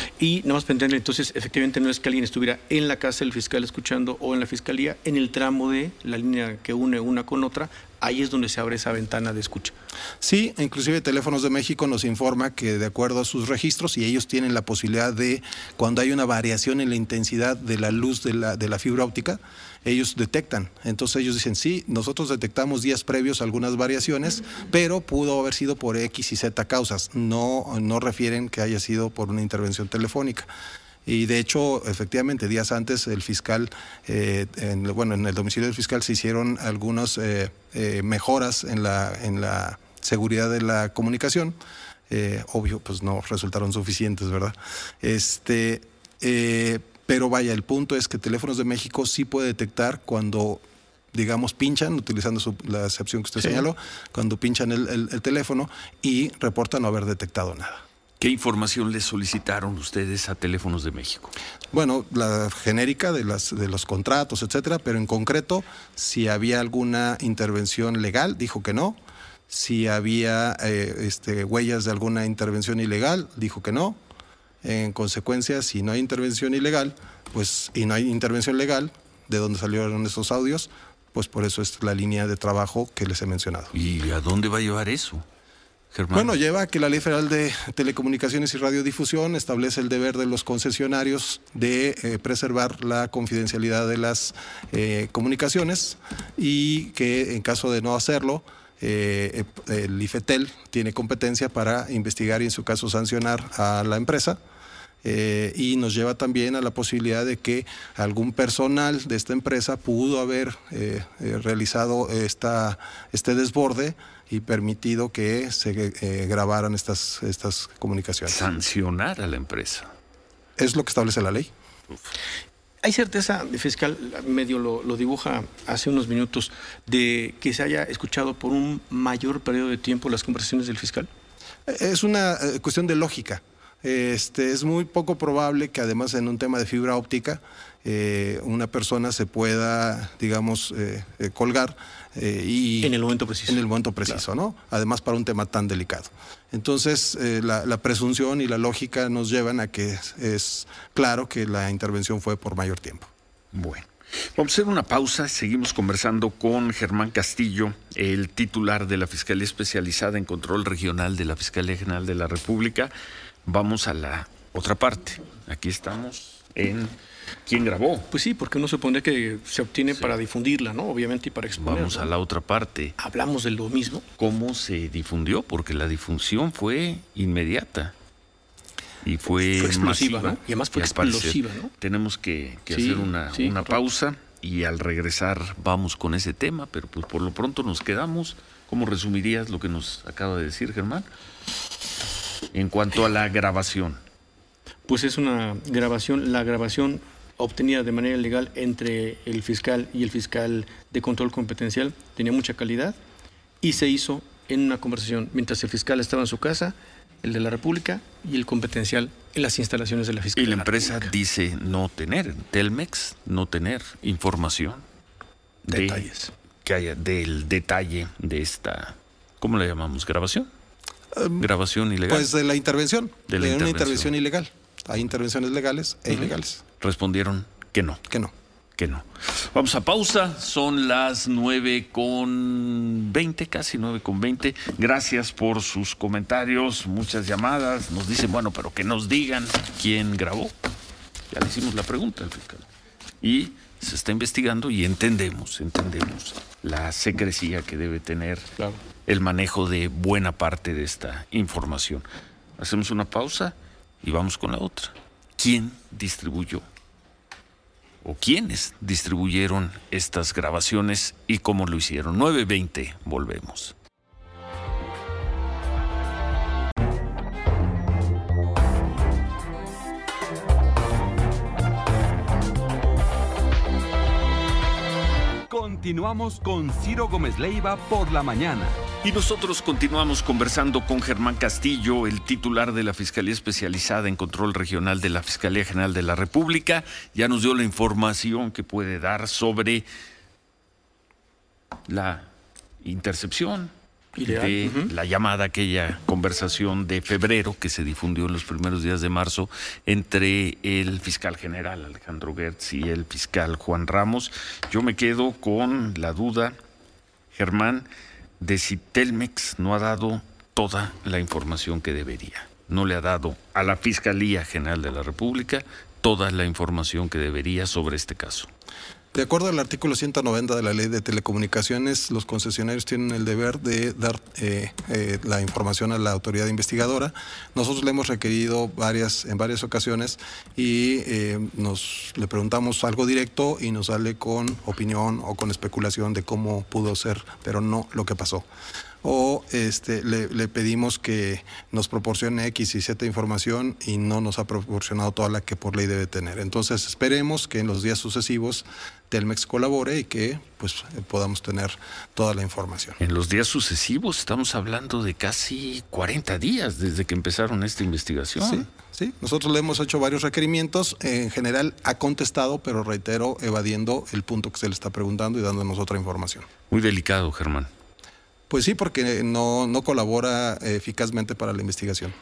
Y nada más para entender, entonces, efectivamente no es que alguien estuviera en la casa del fiscal escuchando o en la fiscalía, en el tramo de la línea que une una con otra, ahí es donde se abre esa ventana de escucha. Sí, inclusive Teléfonos de México nos informa que de acuerdo a sus registros, y ellos tienen la posibilidad de, cuando hay una variación en la intensidad de la luz de la, de la fibra óptica, ellos detectan. Entonces ellos dicen, sí, nosotros detectamos días previos algunas variaciones, pero pudo haber sido por X y Z causas. No, no refieren que haya sido por una intervención telefónica. Y de hecho, efectivamente, días antes el fiscal, eh, en, bueno, en el domicilio del fiscal se hicieron algunas eh, eh, mejoras en la, en la seguridad de la comunicación. Eh, obvio, pues no resultaron suficientes, ¿verdad? Este, eh, pero vaya, el punto es que Teléfonos de México sí puede detectar cuando, digamos, pinchan, utilizando su, la excepción que usted sí. señaló, cuando pinchan el, el, el teléfono y reportan no haber detectado nada. ¿Qué información les solicitaron ustedes a Teléfonos de México? Bueno, la genérica de, las, de los contratos, etcétera, pero en concreto, si había alguna intervención legal, dijo que no. Si había eh, este, huellas de alguna intervención ilegal, dijo que no. En consecuencia, si no hay intervención ilegal, pues, y no hay intervención legal, de donde salieron estos audios, pues por eso es la línea de trabajo que les he mencionado. ¿Y a dónde va a llevar eso, Germán? Bueno, lleva a que la Ley Federal de Telecomunicaciones y Radiodifusión establece el deber de los concesionarios de eh, preservar la confidencialidad de las eh, comunicaciones y que en caso de no hacerlo, eh, el IFETEL tiene competencia para investigar y en su caso sancionar a la empresa. Eh, y nos lleva también a la posibilidad de que algún personal de esta empresa pudo haber eh, eh, realizado esta, este desborde y permitido que se eh, grabaran estas, estas comunicaciones. Sancionar a la empresa. Es lo que establece la ley. Uf. ¿Hay certeza, fiscal, medio lo, lo dibuja hace unos minutos, de que se haya escuchado por un mayor periodo de tiempo las conversaciones del fiscal? Es una eh, cuestión de lógica. Este, es muy poco probable que además en un tema de fibra óptica eh, una persona se pueda, digamos, eh, eh, colgar eh, y en el momento preciso. En el momento preciso, claro. ¿no? Además para un tema tan delicado. Entonces eh, la, la presunción y la lógica nos llevan a que es, es claro que la intervención fue por mayor tiempo. Bueno. Vamos a hacer una pausa, seguimos conversando con Germán Castillo, el titular de la Fiscalía Especializada en Control Regional de la Fiscalía General de la República. Vamos a la otra parte. Aquí estamos en ¿quién grabó? Pues sí, porque uno supone que se obtiene sí. para difundirla, ¿no? Obviamente y para exponerla. Vamos a la otra parte. ¿Hablamos de lo mismo? ¿Cómo se difundió? Porque la difusión fue inmediata. Y fue, fue explosiva, masiva, ¿no? Y además fue explosiva, ¿no? Tenemos que, que sí, hacer una, sí, una pausa y al regresar vamos con ese tema, pero pues por lo pronto nos quedamos. ¿Cómo resumirías lo que nos acaba de decir, Germán? En cuanto a la grabación. Pues es una grabación, la grabación obtenida de manera legal entre el fiscal y el fiscal de control competencial tenía mucha calidad y se hizo en una conversación mientras el fiscal estaba en su casa, el de la República y el competencial en las instalaciones de la Fiscalía. Y la empresa dice no tener, Telmex, no tener información. Detalles. De, que haya del detalle de esta, ¿cómo le llamamos? ¿Grabación? Um, ¿Grabación ilegal? Pues de la intervención. De la de intervención. Una intervención ilegal. Hay intervenciones legales e uh-huh. ilegales. Respondieron que no. Que no. Que no. Vamos a pausa, son las nueve con veinte, casi nueve con veinte. Gracias por sus comentarios, muchas llamadas. Nos dicen, bueno, pero que nos digan quién grabó. Ya le hicimos la pregunta al fiscal. Y se está investigando y entendemos, entendemos la secrecía que debe tener claro. el manejo de buena parte de esta información. Hacemos una pausa y vamos con la otra. ¿Quién distribuyó? ¿O quiénes distribuyeron estas grabaciones y cómo lo hicieron? nueve veinte, volvemos. Continuamos con Ciro Gómez Leiva por la mañana. Y nosotros continuamos conversando con Germán Castillo, el titular de la Fiscalía Especializada en Control Regional de la Fiscalía General de la República. Ya nos dio la información que puede dar sobre la intercepción Ideal. de uh-huh. la llamada, aquella conversación de febrero que se difundió en los primeros días de marzo entre el fiscal general Alejandro Gertz y el fiscal Juan Ramos. Yo me quedo con la duda Germán, de si Telmex no ha dado toda la información que debería. No le ha dado a la Fiscalía General de la República toda la información que debería sobre este caso. De acuerdo al artículo ciento noventa de la Ley de Telecomunicaciones, los concesionarios tienen el deber de dar eh, eh, la información a la autoridad investigadora. Nosotros le hemos requerido varias, en varias ocasiones y eh, nos le preguntamos algo directo y nos sale con opinión o con especulación de cómo pudo ser, pero no lo que pasó. O este, le, le pedimos que nos proporcione X y Z información y no nos ha proporcionado toda la que por ley debe tener. Entonces esperemos que en los días sucesivos Telmex colabore y que pues podamos tener toda la información. En los días sucesivos estamos hablando de casi cuarenta días desde que empezaron esta investigación. Sí, sí. Nosotros le hemos hecho varios requerimientos. En general ha contestado, pero reitero, evadiendo el punto que se le está preguntando y dándonos otra información. Muy delicado, Germán. Pues sí, porque no, no colabora eficazmente para la investigación.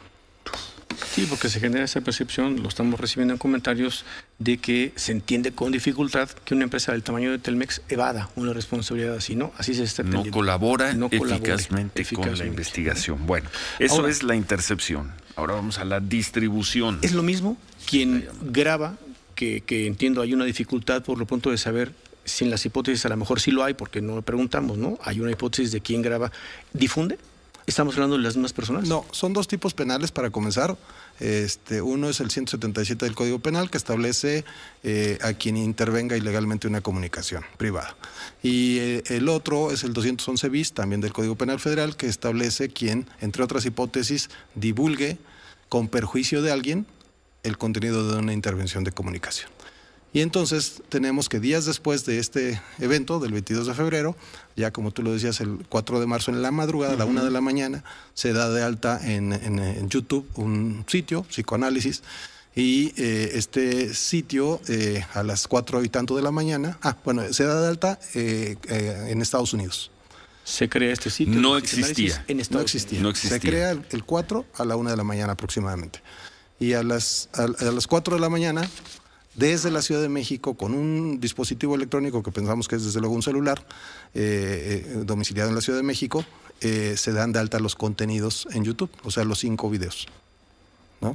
Sí, porque se genera esa percepción, lo estamos recibiendo en comentarios, de que se entiende con dificultad que una empresa del tamaño de Telmex evada una responsabilidad así, ¿no? Así se está entendiendo. No colabora no eficazmente, eficazmente con la investigación. Bueno, eso Ahora, es la intercepción. Ahora vamos a la distribución. Es lo mismo quien graba, que, que entiendo hay una dificultad por lo pronto de saber si en las hipótesis a lo mejor sí lo hay, porque no lo preguntamos, ¿no? Hay una hipótesis de quién graba. ¿Difunde? ¿Estamos hablando de las mismas personas? No, son dos tipos penales para comenzar. Este, uno es el ciento setenta y siete del Código Penal, que establece eh, a quien intervenga ilegalmente una comunicación privada. Y eh, el otro es el doscientos once bis, también del Código Penal Federal, que establece quien, entre otras hipótesis, divulgue con perjuicio de alguien el contenido de una intervención de comunicación. Y entonces tenemos que días después de este evento, del veintidós de febrero, ya como tú lo decías, el cuatro de marzo en la madrugada, a la una de la mañana, se da de alta en, en, en YouTube un sitio, Psicoanálisis, y eh, este sitio eh, a las cuatro y tanto de la mañana, ah, bueno, se da de alta eh, eh, en Estados Unidos. Se crea este sitio. No existía. En no existía. No existía. Se crea el, el cuatro a la una de la mañana aproximadamente. Y a las, a, a las cuatro de la mañana... desde la Ciudad de México, con un dispositivo electrónico que pensamos que es desde luego un celular, eh, eh, domiciliado en la Ciudad de México, eh, se dan de alta los contenidos en YouTube, o sea, los cinco videos, ¿no?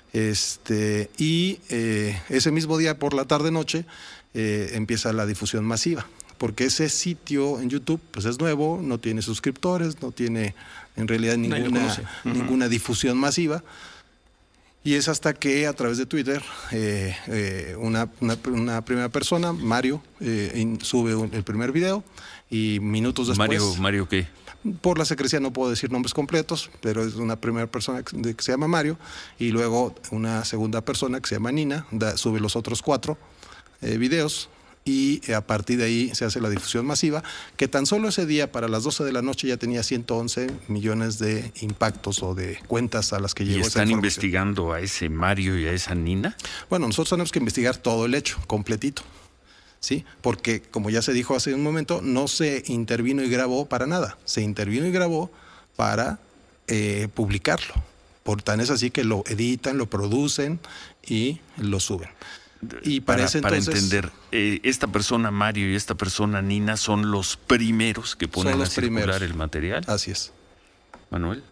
Este, y eh, ese mismo día por la tarde-noche eh, empieza la difusión masiva, porque ese sitio en YouTube pues es nuevo, no tiene suscriptores, no tiene en realidad ninguna, uh-huh. ninguna difusión masiva. Y es hasta que a través de Twitter eh, eh, una, una, una primera persona, Mario, eh, in, sube un, el primer video y minutos después... ¿Mario, Mario qué? Por la secrecía no puedo decir nombres completos, pero es una primera persona que, que se llama Mario, y luego una segunda persona que se llama Nina, da, sube los otros cuatro eh, videos. Y a partir de ahí se hace la difusión masiva, que tan solo ese día para las doce de la noche ya tenía ciento once millones de impactos o de cuentas a las que llegó. ¿Y están investigando a ese Mario y a esa Nina? Bueno, nosotros tenemos que investigar todo el hecho, completito, ¿sí? Porque, como ya se dijo hace un momento, no se intervino y grabó para nada, se intervino y grabó para eh, publicarlo. Por tan es así que lo editan, lo producen y lo suben. Y para, para, para entonces, entender, eh, esta persona Mario y esta persona Nina son los primeros que ponen a circular primeros. el material. Así es. Manuel.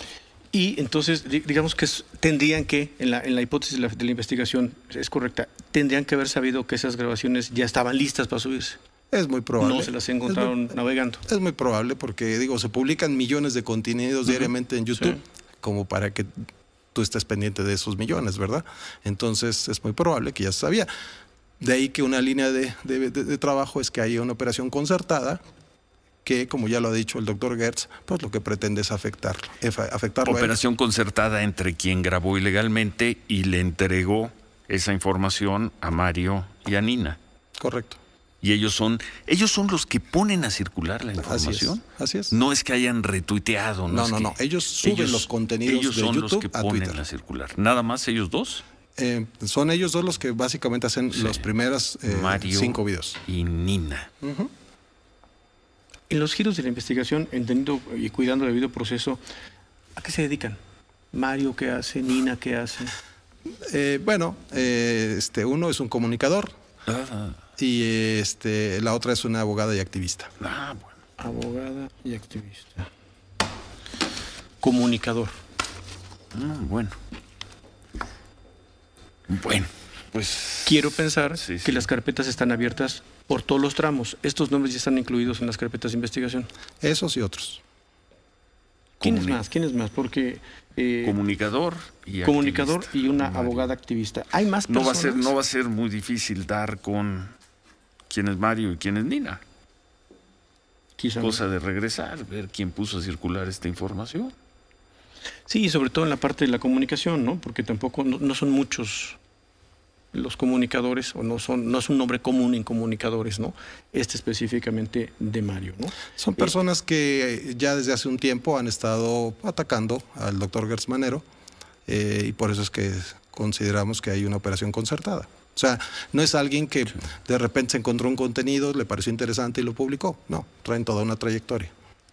Y entonces, digamos que es, tendrían que, en la, en la hipótesis de la, de la investigación, es correcta, tendrían que haber sabido que esas grabaciones ya estaban listas para subirse. Es muy probable. No se las encontraron muy, navegando. Es muy probable porque, digo, se publican millones de contenidos uh-huh. diariamente en YouTube, sí. como para que tú estés pendiente de esos millones, ¿verdad? Entonces es muy probable que ya se sabía. De ahí que una línea de, de, de, de trabajo es que haya una operación concertada que, como ya lo ha dicho el doctor Gertz, pues lo que pretende es afectarlo. afectarlo operación concertada entre quien grabó ilegalmente y le entregó esa información a Mario y a Nina. Correcto. Y ellos son, ellos son los que ponen a circular la información. Así es. Así es. No es que hayan retuiteado. No, no, es no, que no. Ellos suben ellos, los contenidos ellos de son YouTube los que a ponen Twitter. a circular. ¿Nada más ellos dos? Eh, son ellos dos los que básicamente hacen sí. los primeros eh, Mario cinco videos. Y Nina. Uh-huh. En los giros de la investigación, entendiendo y cuidando el debido proceso, ¿a qué se dedican? Mario, ¿qué hace? Nina, ¿qué hace? Eh, bueno, eh, este, uno es un comunicador. Ah. Y este, la otra es una abogada y activista. Ah, bueno. abogada y activista. Comunicador. Ah, bueno. Bueno, pues... Quiero pensar sí, sí. que las carpetas están abiertas por todos los tramos. Estos nombres ya están incluidos en las carpetas de investigación. Esos y otros. ¿Quién es más? ¿Quién es más? Porque... Eh, comunicador y comunicador activista. y una Mario. abogada activista. ¿Hay más No personas? va a ser, no va a ser muy difícil dar con quién es Mario y quién es Nina. Quizá Cosa de regresar, ver quién puso a circular esta información. Sí, sobre todo en la parte de la comunicación, ¿no? Porque tampoco, no, no son muchos los comunicadores, o no son, no es un nombre común en comunicadores, ¿no? Este específicamente de Mario, ¿no? Son personas que ya desde hace un tiempo han estado atacando al doctor Gertz Manero, eh, y por eso es que consideramos que hay una operación concertada. O sea, no es alguien que de repente se encontró un contenido, le pareció interesante y lo publicó. No, traen toda una trayectoria.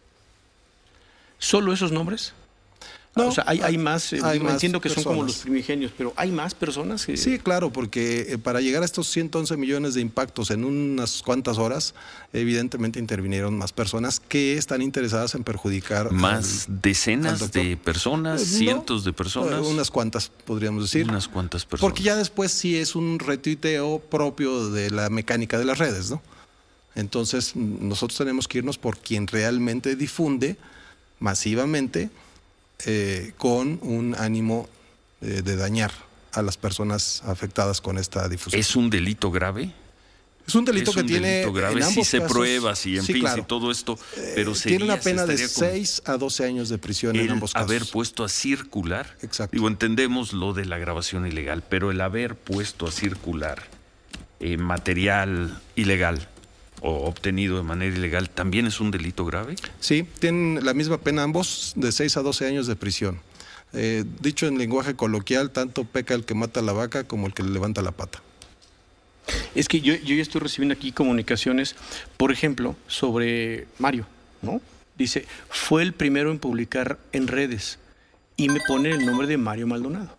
¿Solo esos nombres? No, o sea, hay, hay más, hay digo, más entiendo que personas. son como los primigenios, pero ¿hay más personas? Que... Sí, claro, porque eh, para llegar a estos ciento once millones de impactos en unas cuantas horas, evidentemente intervinieron más personas que están interesadas en perjudicar. ¿Más al, decenas al de personas? No, ¿Cientos de personas? Unas cuantas, podríamos decir. Unas cuantas personas. Porque ya después sí es un retuiteo propio de la mecánica de las redes, ¿no? Entonces, nosotros tenemos que irnos por quien realmente difunde masivamente, Eh, con un ánimo eh, de dañar a las personas afectadas con esta difusión. ¿Es un delito grave? Es un delito es que un tiene delito grave en si ambos se casos, prueba, si en sí, fin, claro. si todo esto, pero Eh, sería, tiene una pena de se estaría con- seis a doce años de prisión en el ambos casos. haber puesto a circular. Exacto. Digo, entendemos lo de la grabación ilegal, pero el haber puesto a circular eh, material ilegal o obtenido de manera ilegal también es un delito grave. Sí, tienen la misma pena ambos, de seis a doce años de prisión. Eh, dicho en lenguaje coloquial, tanto peca el que mata a la vaca como el que le levanta la pata. Es que yo, yo ya estoy recibiendo aquí comunicaciones, por ejemplo, sobre Mario, ¿no? Dice, fue el primero en publicar en redes y me pone el nombre de Mario Maldonado.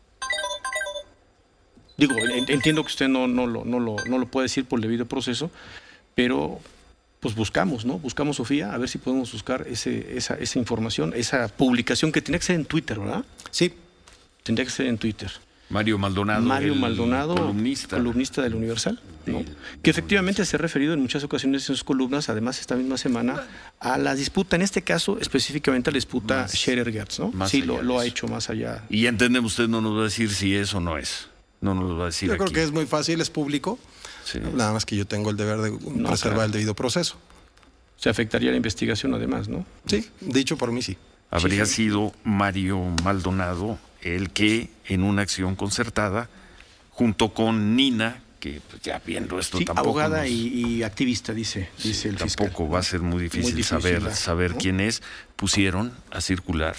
Digo, en- entiendo que usted no, no, lo, no, lo, no lo puede decir por el debido proceso, pero pues buscamos, ¿no? Buscamos, Sofía, a ver si podemos buscar ese, esa, esa información, esa publicación que tenía que ser en Twitter, ¿verdad? Sí. Tendría que ser en Twitter. Mario Maldonado, Mario el Maldonado, columnista. columnista del Universal, ¿no? Que efectivamente se ha referido en muchas ocasiones en sus columnas, además esta misma semana, a la disputa, en este caso específicamente a la disputa Scherer-Gertz, ¿no? más Sí, allá lo, de lo ha eso. hecho más allá. Y entendemos, usted no nos va a decir si es o no es. No nos lo va a decir Yo creo aquí. que es muy fácil, es público, Sí. nada más que yo tengo el deber de No, preservar claro. el debido proceso. Se afectaría la investigación además, ¿no? Sí, dicho por mí sí. Habría Sí, sí. sido Mario Maldonado el que, en una acción concertada, junto con Nina, que pues, ya viendo esto Sí, tampoco abogada nos- y, y activista, dice, sí, dice el fiscal. tampoco va a ser muy difícil, Muy difícil, saber, ¿no? saber quién es, pusieron a circular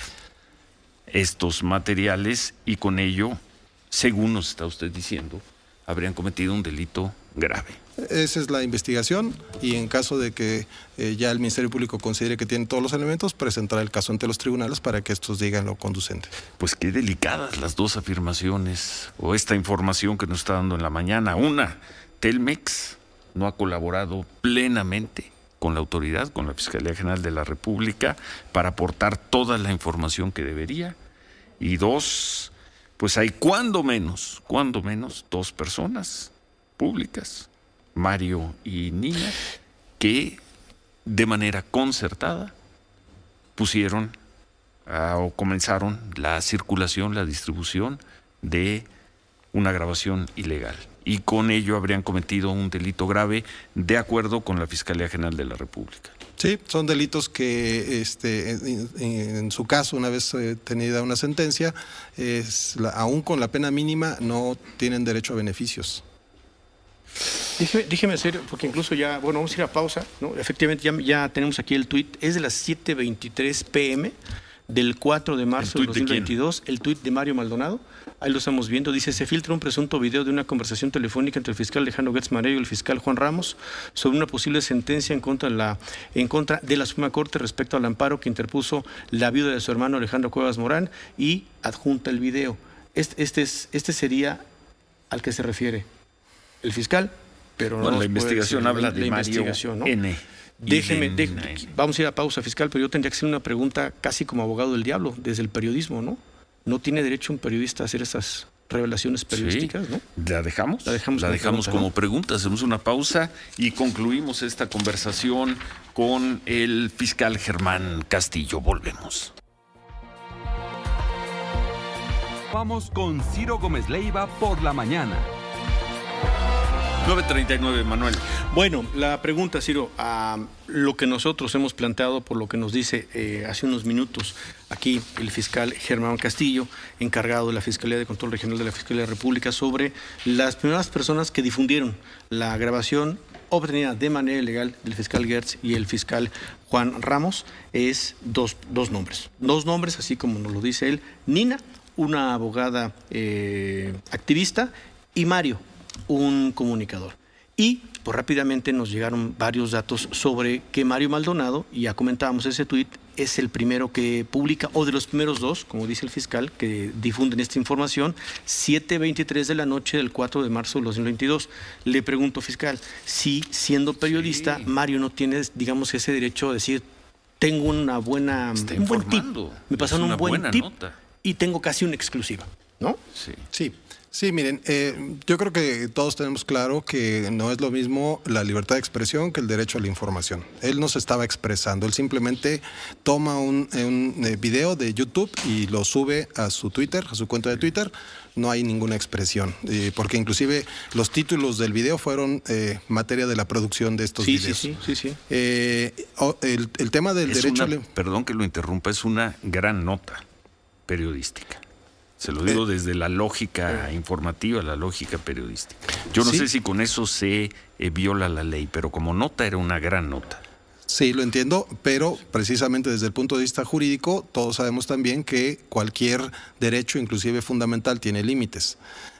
estos materiales y con ello, según nos está usted diciendo, habrían cometido un delito grave. Esa es la investigación y en caso de que eh, ya el Ministerio Público considere que tiene todos los elementos, presentará el caso ante los tribunales para que estos digan lo conducente. Pues qué delicadas las dos afirmaciones o esta información que nos está dando en la mañana. Una, Telmex no ha colaborado plenamente con la autoridad, con la Fiscalía General de la República, para aportar toda la información que debería. Y dos, pues hay cuando menos, cuando menos, dos personas públicas, Mario y Nina, que de manera concertada pusieron ah, o comenzaron la circulación, la distribución de una grabación ilegal. Y con ello habrían cometido un delito grave de acuerdo con la Fiscalía General de la República. Sí, son delitos que este, en, en su caso, una vez eh, tenida una sentencia, es la, aún con la pena mínima no tienen derecho a beneficios. Déjeme, déjeme hacer, porque incluso ya, bueno, vamos a ir a pausa, ¿no? Efectivamente, ya, ya tenemos aquí el tuit, es de las siete veintitrés pm del cuatro de marzo de tuit de dos mil veintidós, el tuit de Mario Maldonado, ahí lo estamos viendo, dice, se filtra un presunto video de una conversación telefónica entre el fiscal Alejandro Gertz Manero y el fiscal Juan Ramos sobre una posible sentencia en contra de la, en contra de la Suprema Corte respecto al amparo que interpuso la viuda de su hermano Alejandro Cuevas Morán y adjunta el video. Este, este, es, este sería al que se refiere el fiscal pero no bueno, la nos puede investigación decir habla la, de la Mario investigación, ¿no? N. Déjeme, de déjeme, vamos a ir a pausa fiscal, pero yo tendría que hacer una pregunta casi como abogado del diablo, desde el periodismo, ¿no? ¿No tiene derecho un periodista a hacer esas revelaciones periodísticas, sí. ¿no? ¿La dejamos? La dejamos, la como, dejamos pregunta, como ¿no? pregunta. Hacemos una pausa y concluimos esta conversación con el fiscal Germán Castillo. Volvemos. Vamos con Ciro Gómez Leiva por la mañana. nueve treinta y nueve, Manuel. Bueno, la pregunta, Ciro, a lo que nosotros hemos planteado, por lo que nos dice eh, hace unos minutos aquí el fiscal Germán Castillo, encargado de la Fiscalía de Control Regional de la Fiscalía de la República, sobre las primeras personas que difundieron la grabación obtenida de manera ilegal del fiscal Gertz y el fiscal Juan Ramos, es dos, dos nombres. Dos nombres, así como nos lo dice él, Nina, una abogada eh, activista, y Mario, un comunicador. Y pues rápidamente nos llegaron varios datos sobre que Mario Maldonado, y ya comentábamos ese tuit, es el primero que publica, o de los primeros dos, como dice el fiscal, que difunden esta información, siete veintitrés de la noche del cuatro de marzo de dos mil veintidós. Le pregunto, fiscal, si siendo periodista, sí, Mario no tiene, digamos, ese derecho a decir, tengo una buena, Está un buen tip, me pasaron un buen tip nota. Y tengo casi una exclusiva, ¿no? Sí. Sí. Sí, miren, eh, yo creo que todos tenemos claro que no es lo mismo la libertad de expresión que el derecho a la información. Él no se estaba expresando, él simplemente toma un, un eh, video de YouTube y lo sube a su Twitter, a su cuenta de Twitter. No hay ninguna expresión, eh, porque inclusive los títulos del video fueron eh, materia de la producción de estos sí, videos. Sí, sí, sí. sí. Eh, el, el tema del es derecho una, a la... Perdón que lo interrumpa, es una gran nota periodística. Se lo digo eh, desde la lógica eh, informativa, la lógica periodística. Yo no ¿sí? sé si con eso se eh, viola la ley, pero como nota era una gran nota. Sí, lo entiendo, pero precisamente desde el punto de vista jurídico, todos sabemos también que cualquier derecho, inclusive fundamental, tiene límites.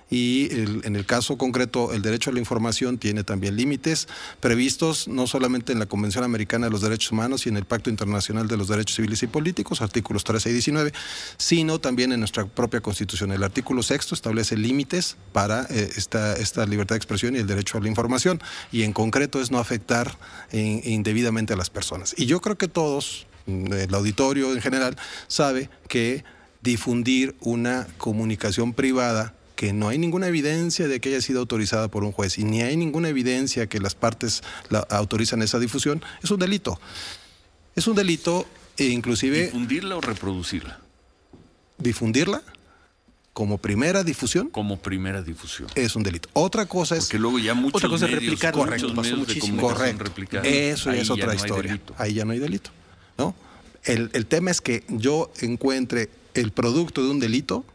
Y el, en el caso concreto, el derecho a la información tiene también límites previstos no solamente en la Convención Americana de los Derechos Humanos y en el Pacto Internacional de los Derechos Civiles y Políticos, artículos trece y diecinueve, sino también en nuestra propia Constitución. El artículo sexto establece límites para eh, esta, esta libertad de expresión y el derecho a la información, y en concreto es no afectar eh, indebidamente a las personas. Y yo creo que todos, el auditorio en general, sabe que difundir una comunicación privada que no hay ninguna evidencia de que haya sido autorizada por un juez y ni hay ninguna evidencia que las partes la autorizan esa difusión, es un delito. Es un delito e inclusive... ¿Difundirla o reproducirla? Difundirla como primera difusión. Como primera difusión. Es un delito. Otra cosa es... Porque luego ya muchos otra cosa medios, es replicar, correcto, muchos medios de comunicación correcto. replicar. Eso Ahí es otra no historia. Ahí ya no hay delito, ¿no? El, el tema es que yo encuentre el producto de un delito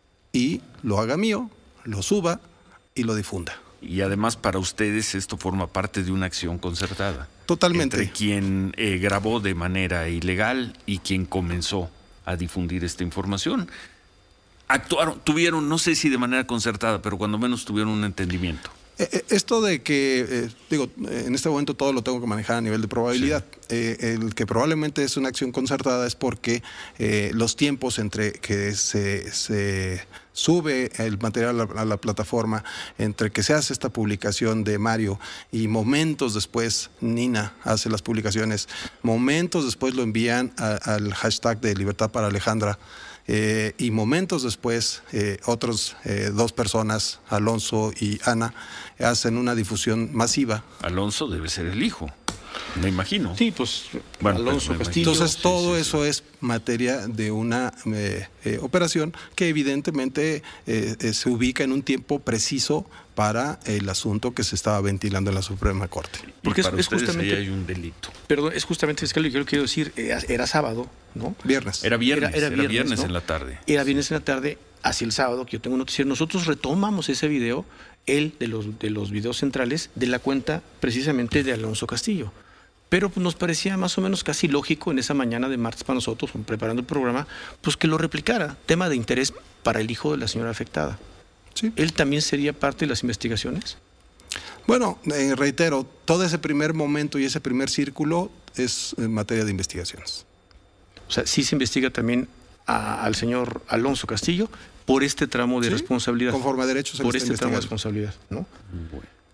y lo haga mío, lo suba y lo difunda. Y además para ustedes esto forma parte de una acción concertada. Totalmente. Entre quien eh, grabó de manera ilegal y quien comenzó a difundir esta información. Actuaron, tuvieron, no sé si de manera concertada, pero cuando menos tuvieron un entendimiento. Esto de que, eh, digo, en este momento todo lo tengo que manejar a nivel de probabilidad. Sí. Eh, el que probablemente es una acción concertada es porque eh, los tiempos entre que se, se sube el material a la, a la plataforma, entre que se hace esta publicación de Mario y momentos después Nina hace las publicaciones, momentos después lo envían a, al hashtag de Libertad para Alejandra. Eh, y momentos después, eh, otros eh, dos personas, Alonso y Ana, hacen una difusión masiva. Alonso debe ser el hijo, me imagino. Sí, pues bueno, Alonso Castillo. Entonces sí, todo sí, eso sí. es materia de una eh, eh, operación que evidentemente eh, eh, se ubica en un tiempo preciso para el asunto que se estaba ventilando en la Suprema Corte. Porque para es, es justamente ahí hay un delito. Perdón, es justamente, fiscal, lo que yo quiero decir, era, era sábado, ¿no? Viernes. Era viernes, era, era viernes, era viernes ¿no? en la tarde. Era viernes en la tarde, hacia el sábado, que yo tengo un noticiero. Nosotros retomamos ese video, el de los, de los videos centrales, de la cuenta precisamente de Alonso Castillo. Pero pues, nos parecía más o menos casi lógico en esa mañana de martes para nosotros, preparando el programa, pues que lo replicara. Tema de interés para el hijo de la señora afectada. Sí. ¿Él también sería parte de las investigaciones? Bueno, eh, reitero, todo ese primer momento y ese primer círculo es en materia de investigaciones. O sea, sí se investiga también a, al señor Alonso Castillo por este tramo de sí, responsabilidad. Conforme a derechos en por esta este tramo de responsabilidad, ¿no? Bueno.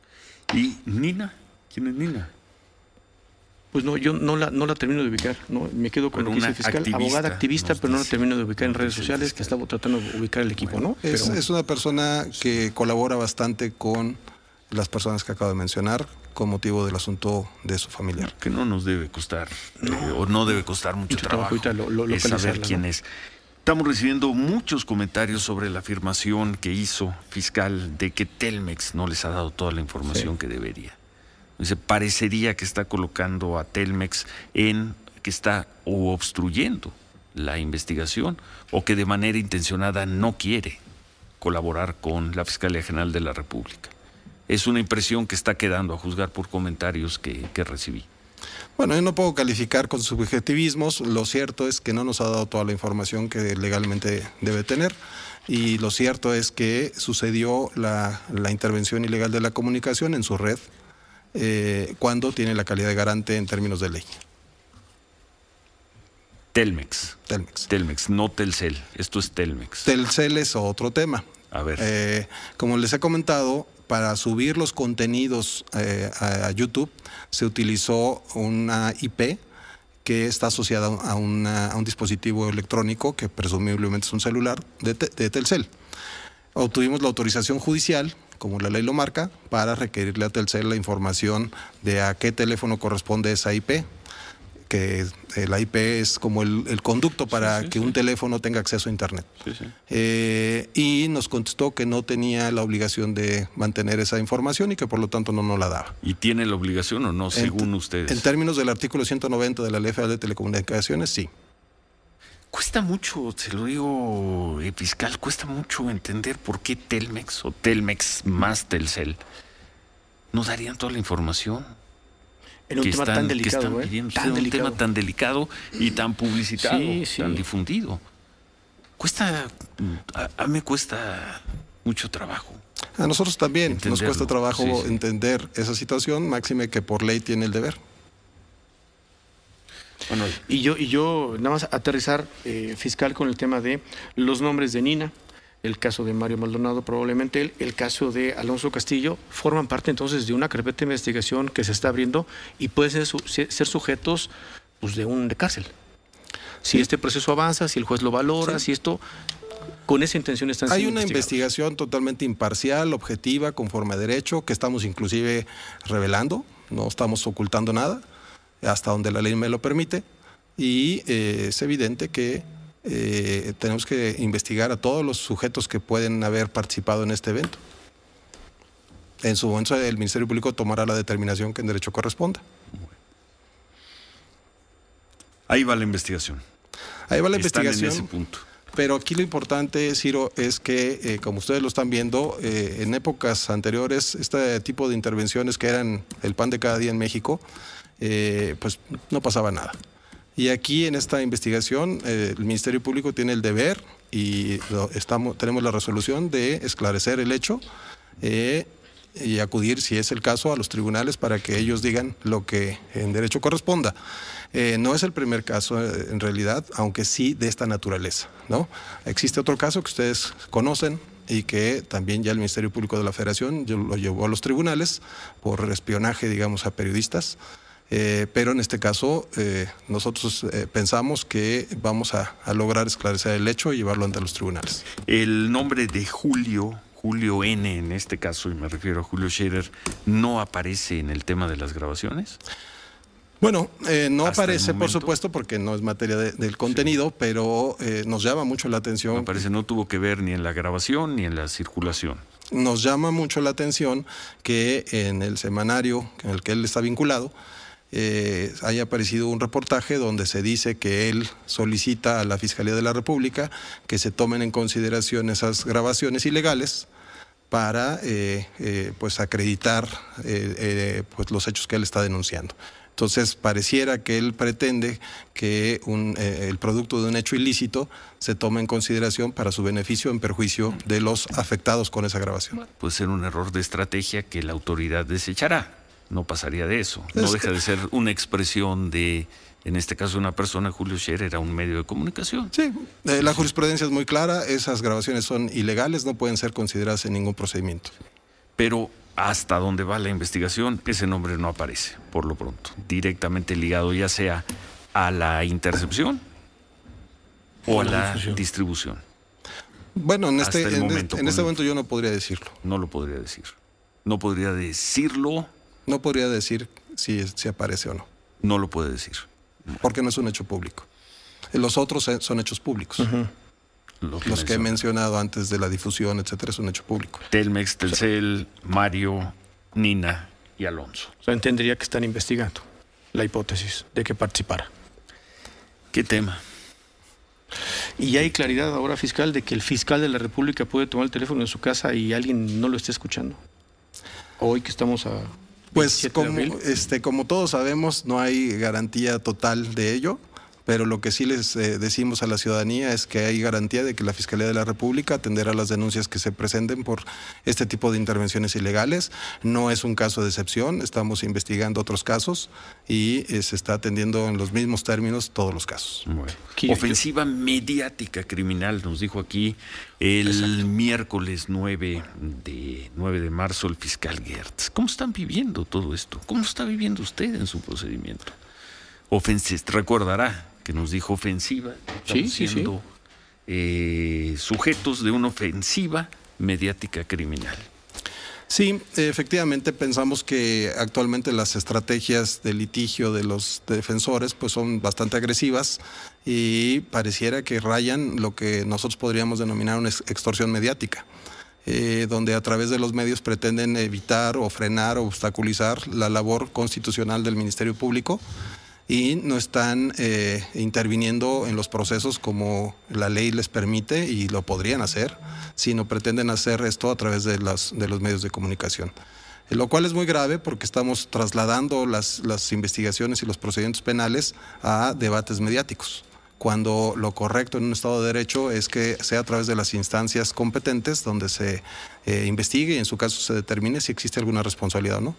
¿Y Nina? ¿Quién es Nina? Pues no, yo no la, no la termino de ubicar, no, me quedo con Pero lo que dice una el fiscal, activista, abogada activista, nos pero no la dice. termino de ubicar en Nos redes dice el sociales, que estaba tratando de ubicar el equipo, ¿no? Es, Pero- es una persona que colabora bastante con las personas que acabo de mencionar con motivo del asunto de su familiar. Que no nos debe costar, eh, o no debe costar mucho, Mucho trabajo trabajo, ahorita lo- lo- es saber localizarla, quién ¿no? es. Estamos recibiendo muchos comentarios sobre la afirmación que hizo fiscal de que Telmex no les ha dado toda la información Sí. que debería. Dice, parecería que está colocando a Telmex en que está o obstruyendo la investigación o que de manera intencionada no quiere colaborar con la Fiscalía General de la República. Es una impresión que está quedando a juzgar por comentarios que, que recibí. Bueno, yo no puedo calificar con subjetivismos, lo cierto es que no nos ha dado toda la información que legalmente debe tener y lo cierto es que sucedió la, la intervención ilegal de la comunicación en su red eh, cuando tiene la calidad de garante en términos de ley. Telmex. Telmex. Telmex, no Telcel. Esto es Telmex. Telcel es otro tema. A ver. Eh, como les he comentado, para subir los contenidos eh, a, a YouTube se utilizó una I P que está asociada a, una, a un dispositivo electrónico que presumiblemente es un celular de, te, de Telcel. Obtuvimos la autorización judicial, como la ley lo marca, para requerirle a Telcel la información de a qué teléfono corresponde esa I P, que eh, la I P es como el, el conducto para Sí, sí, que sí. un teléfono tenga acceso a Internet. Sí, sí. Eh, y nos contestó que no tenía la obligación de mantener esa información y que por lo tanto no nos la daba. ¿Y tiene la obligación o no, según en, ustedes? En términos del artículo ciento noventa de la Ley Federal de Telecomunicaciones, sí. Cuesta mucho, se lo digo, eh, fiscal, cuesta mucho entender por qué Telmex o Telmex más Telcel no darían toda la información. En un que tema están, tan que delicado, están ¿eh? pidiendo Tan ustedes, un delicado. tema tan delicado y tan publicitado, Sí, sí. tan difundido. Cuesta, a, a mí me cuesta mucho trabajo. A nosotros también nos Entenderlo, cuesta trabajo sí, sí. entender esa situación, máxime que por ley tiene el deber. Bueno, Y yo, y yo nada más aterrizar, eh, fiscal, con el tema de los nombres de Nina, el caso de Mario Maldonado, probablemente él, el caso de Alonso Castillo, forman parte entonces de una carpeta de investigación que se está abriendo y pueden ser, su- ser sujetos pues, de un de cárcel. Si Sí. este proceso avanza, si el juez lo valora, Sí. si esto, con esa intención están Hay siendo una investigados. investigación totalmente imparcial, objetiva, conforme a derecho, que estamos inclusive revelando, no estamos ocultando nada, hasta donde la ley me lo permite, y eh, es evidente que eh, tenemos que investigar a todos los sujetos que pueden haber participado en este evento. En su momento el Ministerio Público tomará la determinación que en derecho corresponda. ahí va la investigación. Ahí va la Están investigación. en ese punto. Pero aquí lo importante, Ciro, es que, eh, como ustedes lo están viendo, eh, en épocas anteriores, este tipo de intervenciones que eran el pan de cada día en México, eh, pues no pasaba nada. Y aquí en esta investigación, eh, el Ministerio Público tiene el deber y lo- estamos, tenemos la resolución de esclarecer el hecho eh, y acudir, si es el caso, a los tribunales para que ellos digan lo que en derecho corresponda. Eh, no es el primer caso, eh, en realidad, aunque sí de esta naturaleza, ¿no? Existe otro caso que ustedes conocen y que también ya el Ministerio Público de la Federación lo llevó a los tribunales por espionaje, digamos, a periodistas. Eh, pero en este caso eh, nosotros eh, pensamos que vamos a, a lograr esclarecer el hecho y llevarlo ante los tribunales. El nombre de Julio, Julio N en este caso, y me refiero a Julio Scherer, ¿no aparece en el tema de las grabaciones? Bueno, eh, no Hasta el aparece, por momento. supuesto, porque no es materia de- del contenido, pero eh, nos llama mucho la atención. Me parece no tuvo que ver ni en la grabación ni en la circulación. Nos llama mucho la atención que en el semanario en el que él está vinculado eh, haya aparecido un reportaje donde se dice que él solicita a la Fiscalía de la República que se tomen en consideración esas grabaciones ilegales para eh, eh, pues acreditar eh, eh, pues los hechos que él está denunciando. Entonces pareciera que él pretende que un, eh, el producto de un hecho ilícito se tome en consideración para su beneficio en perjuicio de los afectados con esa grabación. Puede ser un error de estrategia que la autoridad desechará. No pasaría de eso. No Es deja que- de ser una expresión de, en este caso, una persona. Julio Scherer era un medio de comunicación. Sí, eh, la jurisprudencia es muy clara, esas grabaciones son ilegales, no pueden ser consideradas en ningún procedimiento. Pero hasta donde va la investigación, ese nombre no aparece, por lo pronto, directamente ligado ya sea a la intercepción o a la difusión. distribución. Bueno, en este, en, momento, en este momento yo no podría decirlo. No lo podría decir. No podría decirlo. No podría decir si, si aparece o no. No lo puede decir. Porque no es un hecho público. Los otros son hechos públicos. Uh-huh. Lo que Los que he mencionado antes de la difusión, etcétera, es un hecho público. Telmex, Telcel, Mario, Nina y Alonso. O sea, entendería que están investigando la hipótesis de que participara. ¿Qué tema? Y ya hay claridad ahora, fiscal, de que el fiscal de la República puede tomar el teléfono en su casa y alguien no lo esté escuchando. Hoy que estamos a... Pues como, este, como todos sabemos, no hay garantía total de ello, pero lo que sí les eh, decimos a la ciudadanía es que hay garantía de que la Fiscalía de la República atenderá las denuncias que se presenten por este tipo de intervenciones ilegales. No es un caso de excepción, estamos investigando otros casos y eh, se está atendiendo en los mismos términos todos los casos. Bueno. Ofensiva mediática criminal, nos dijo aquí el Exacto. miércoles nueve de marzo el fiscal Gertz. ¿Cómo están viviendo todo esto? ¿Cómo está viviendo usted en su procedimiento? Ofensiva, recordará que nos dijo ofensiva, estamos sí, sí, siendo sí. Eh, sujetos de una ofensiva mediática criminal. Sí, efectivamente pensamos que actualmente las estrategias de litigio de los defensores pues son bastante agresivas y pareciera que rayan lo que nosotros podríamos denominar una extorsión mediática. Eh, donde a través de los medios pretenden evitar o frenar o obstaculizar la labor constitucional del Ministerio Público y no están eh, interviniendo en los procesos como la ley les permite y lo podrían hacer, sino pretenden hacer esto a través de, las, de los medios de comunicación. Eh, lo cual es muy grave porque estamos trasladando las, las investigaciones y los procedimientos penales a debates mediáticos, cuando lo correcto en un Estado de Derecho es que sea a través de las instancias competentes donde se eh, investigue y en su caso se determine si existe alguna responsabilidad o no.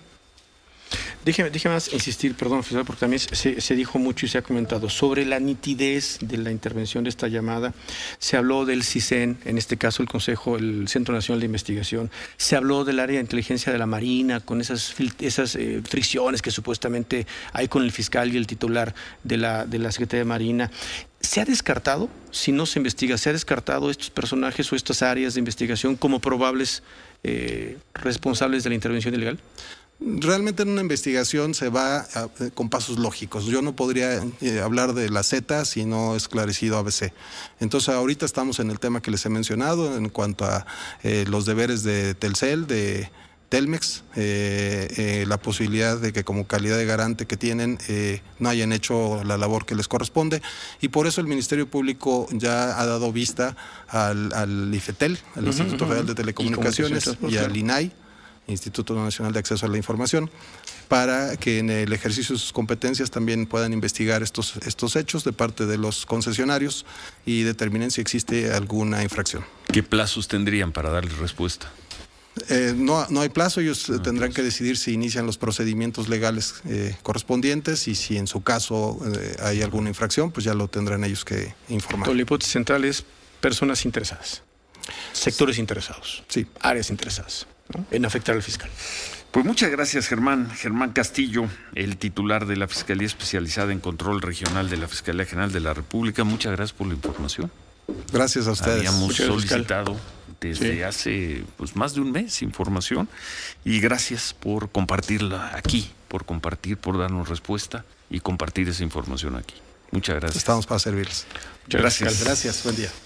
Déjeme, déjeme más insistir, perdón, oficial, porque también se, se dijo mucho y se ha comentado sobre la nitidez de la intervención de esta llamada. Se habló del CISEN, en este caso el Consejo, el Centro Nacional de Investigación. Se habló del área de inteligencia de la Marina, con esas, esas eh, fricciones que supuestamente hay con el fiscal y el titular de la, de la Secretaría de Marina. ¿Se ha descartado, si no se investiga, se ha descartado estos personajes o estas áreas de investigación como probables eh, responsables de la intervención ilegal? Realmente en una investigación se va a, con pasos lógicos. Yo no podría eh, hablar de la Z si no he esclarecido A B C. Entonces ahorita estamos en el tema que les he mencionado en cuanto a eh, los deberes de Telcel, de Telmex, eh, eh, la posibilidad de que como calidad de garante que tienen eh, no hayan hecho la labor que les corresponde y por eso el Ministerio Público ya ha dado vista al, al IFETEL, al uh-huh, Instituto uh-huh. Federal de Telecomunicaciones y, y al I N A I, Instituto Nacional de Acceso a la Información, para que en el ejercicio de sus competencias también puedan investigar estos, estos hechos de parte de los concesionarios y determinen si existe alguna infracción. ¿Qué plazos tendrían para darles respuesta? Eh, no, no hay plazo, ellos no tendrán plazo. que decidir si inician los procedimientos legales eh, correspondientes y si en su caso eh, hay alguna infracción, pues ya lo tendrán ellos que informar. La hipótesis central es personas interesadas, sectores sí. interesados, sí. áreas interesadas, ¿no? En afectar al fiscal. Pues muchas gracias, Germán. Germán Castillo, el titular de la Fiscalía Especializada en Control Regional de la Fiscalía General de la República. Muchas gracias por la información. Gracias a ustedes. Habíamos muchas solicitado desde sí. hace pues, más de un mes información y gracias por compartirla aquí, por compartir, por darnos respuesta y compartir esa información aquí. Muchas gracias. Estamos para servirles. Muchas gracias. Gracias, buen día.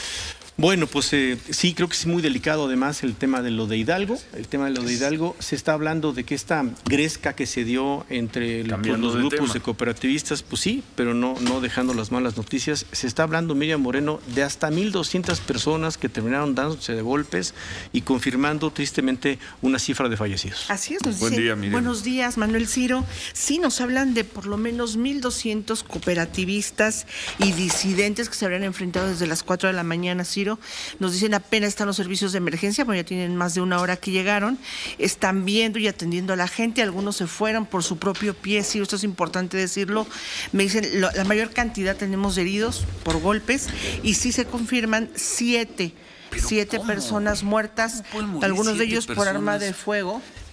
Bueno, pues eh, sí, creo que es muy delicado además el tema de lo de Hidalgo. El tema de lo de Hidalgo, se está hablando de que esta gresca que se dio entre el, pues, los de grupos tema. de cooperativistas, pues sí, pero no, no dejando las malas noticias. Se está hablando, Miriam Moreno, de hasta mil doscientas personas que terminaron dándose de golpes y confirmando tristemente una cifra de fallecidos. Así es, nos Buen dice, día, Miriam. Buenos días, Manuel Ciro. Sí, nos hablan de por lo menos mil doscientos cooperativistas y disidentes que se habrían enfrentado desde las cuatro de la mañana, Ciro. Nos dicen apenas están los servicios de emergencia, porque ya tienen más de una hora que llegaron, están viendo y atendiendo a la gente, algunos se fueron por su propio pie, sí, esto es importante decirlo. Me dicen, lo, la mayor cantidad tenemos de heridos por golpes y sí se confirman siete, siete personas muertas, algunos de ellos por arma de fuego.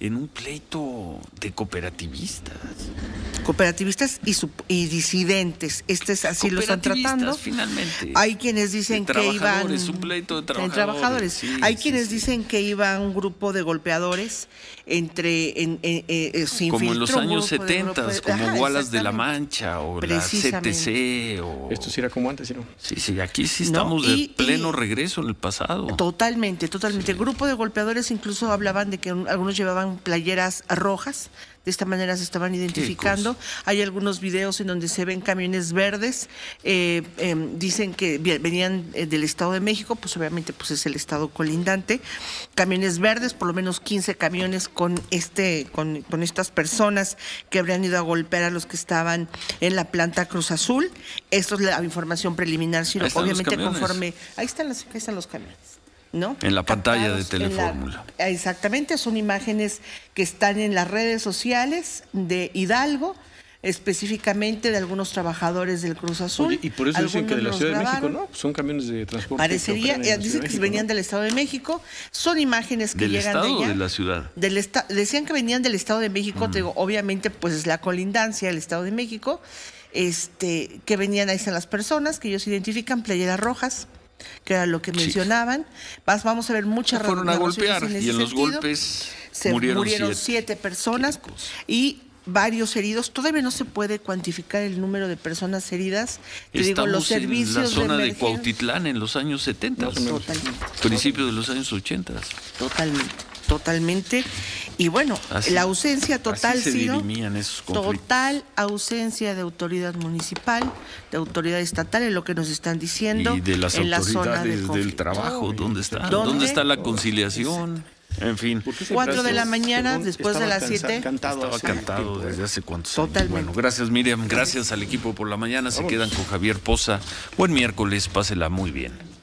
en un pleito de cooperativistas. Cooperativistas y, su, y disidentes. Este es así lo están tratando. Finalmente. Hay quienes dicen que iban. Un pleito de trabajadores. trabajadores. Sí, Hay sí, quienes sí. dicen que iba un grupo de golpeadores entre. En, en, en, se como en los años setenta, como Ajá, Walas de la Mancha o la C T C. O... Esto sí era como antes, ¿sí no? Sí, sí, aquí sí estamos no, y, de pleno y, regreso en el pasado. Totalmente, totalmente. El grupo de golpeadores incluso hablaban de que algunos llevaban playeras rojas. De esta manera se estaban identificando. Hay algunos videos en donde se ven camiones verdes. Eh, eh, dicen que venían del Estado de México, pues obviamente pues es el estado colindante. Camiones verdes, por lo menos quince camiones con este, con, con estas personas que habrían ido a golpear a los que estaban en la planta Cruz Azul. Esto es la información preliminar, Ciro. Obviamente conforme. Ahí están, las, ahí están los camiones. ¿No? En la pantalla de Telefórmula. La, exactamente, son imágenes que están en las redes sociales de Hidalgo, específicamente de algunos trabajadores del Cruz Azul. Oye, y por eso dicen que de la Ciudad grabaron. de México, ¿no? Son camiones de transporte. Parecería, que dicen que México, venían ¿no? del Estado de México. Son imágenes que ¿Del llegan estado de allá. o de la ciudad? Del esta, decían que venían del Estado de México, mm. te digo, obviamente pues es la colindancia del Estado de México, este, que venían, ahí están las personas, que ellos identifican, playeras rojas, que era lo que mencionaban. Vas, vamos a ver muchas se fueron a golpear en y en los sentido. golpes se murieron, murieron siete. siete personas y varios heridos. Todavía no se puede cuantificar el número de personas heridas. Te Estamos digo, los servicios en la zona de, de Cuautitlán en los años setenta, totalmente, principios de los años ochenta. Totalmente, totalmente. Y bueno, así, la ausencia total, así se Ciro, dirimían esos conflictos. Total ausencia de autoridad municipal, de autoridad estatal, en lo que nos están diciendo. Y de las en autoridades la zona de del trabajo, ¿dónde está? ¿Dónde? ¿Dónde está la conciliación? En fin. Cuatro de la mañana, perdón, después de las siete. Cantado, Estaba cantado desde hace cuántos Totalmente. años. Bueno, gracias Miriam, gracias al equipo por la mañana. Se quedan con Javier Poza. Buen miércoles, pásela muy bien.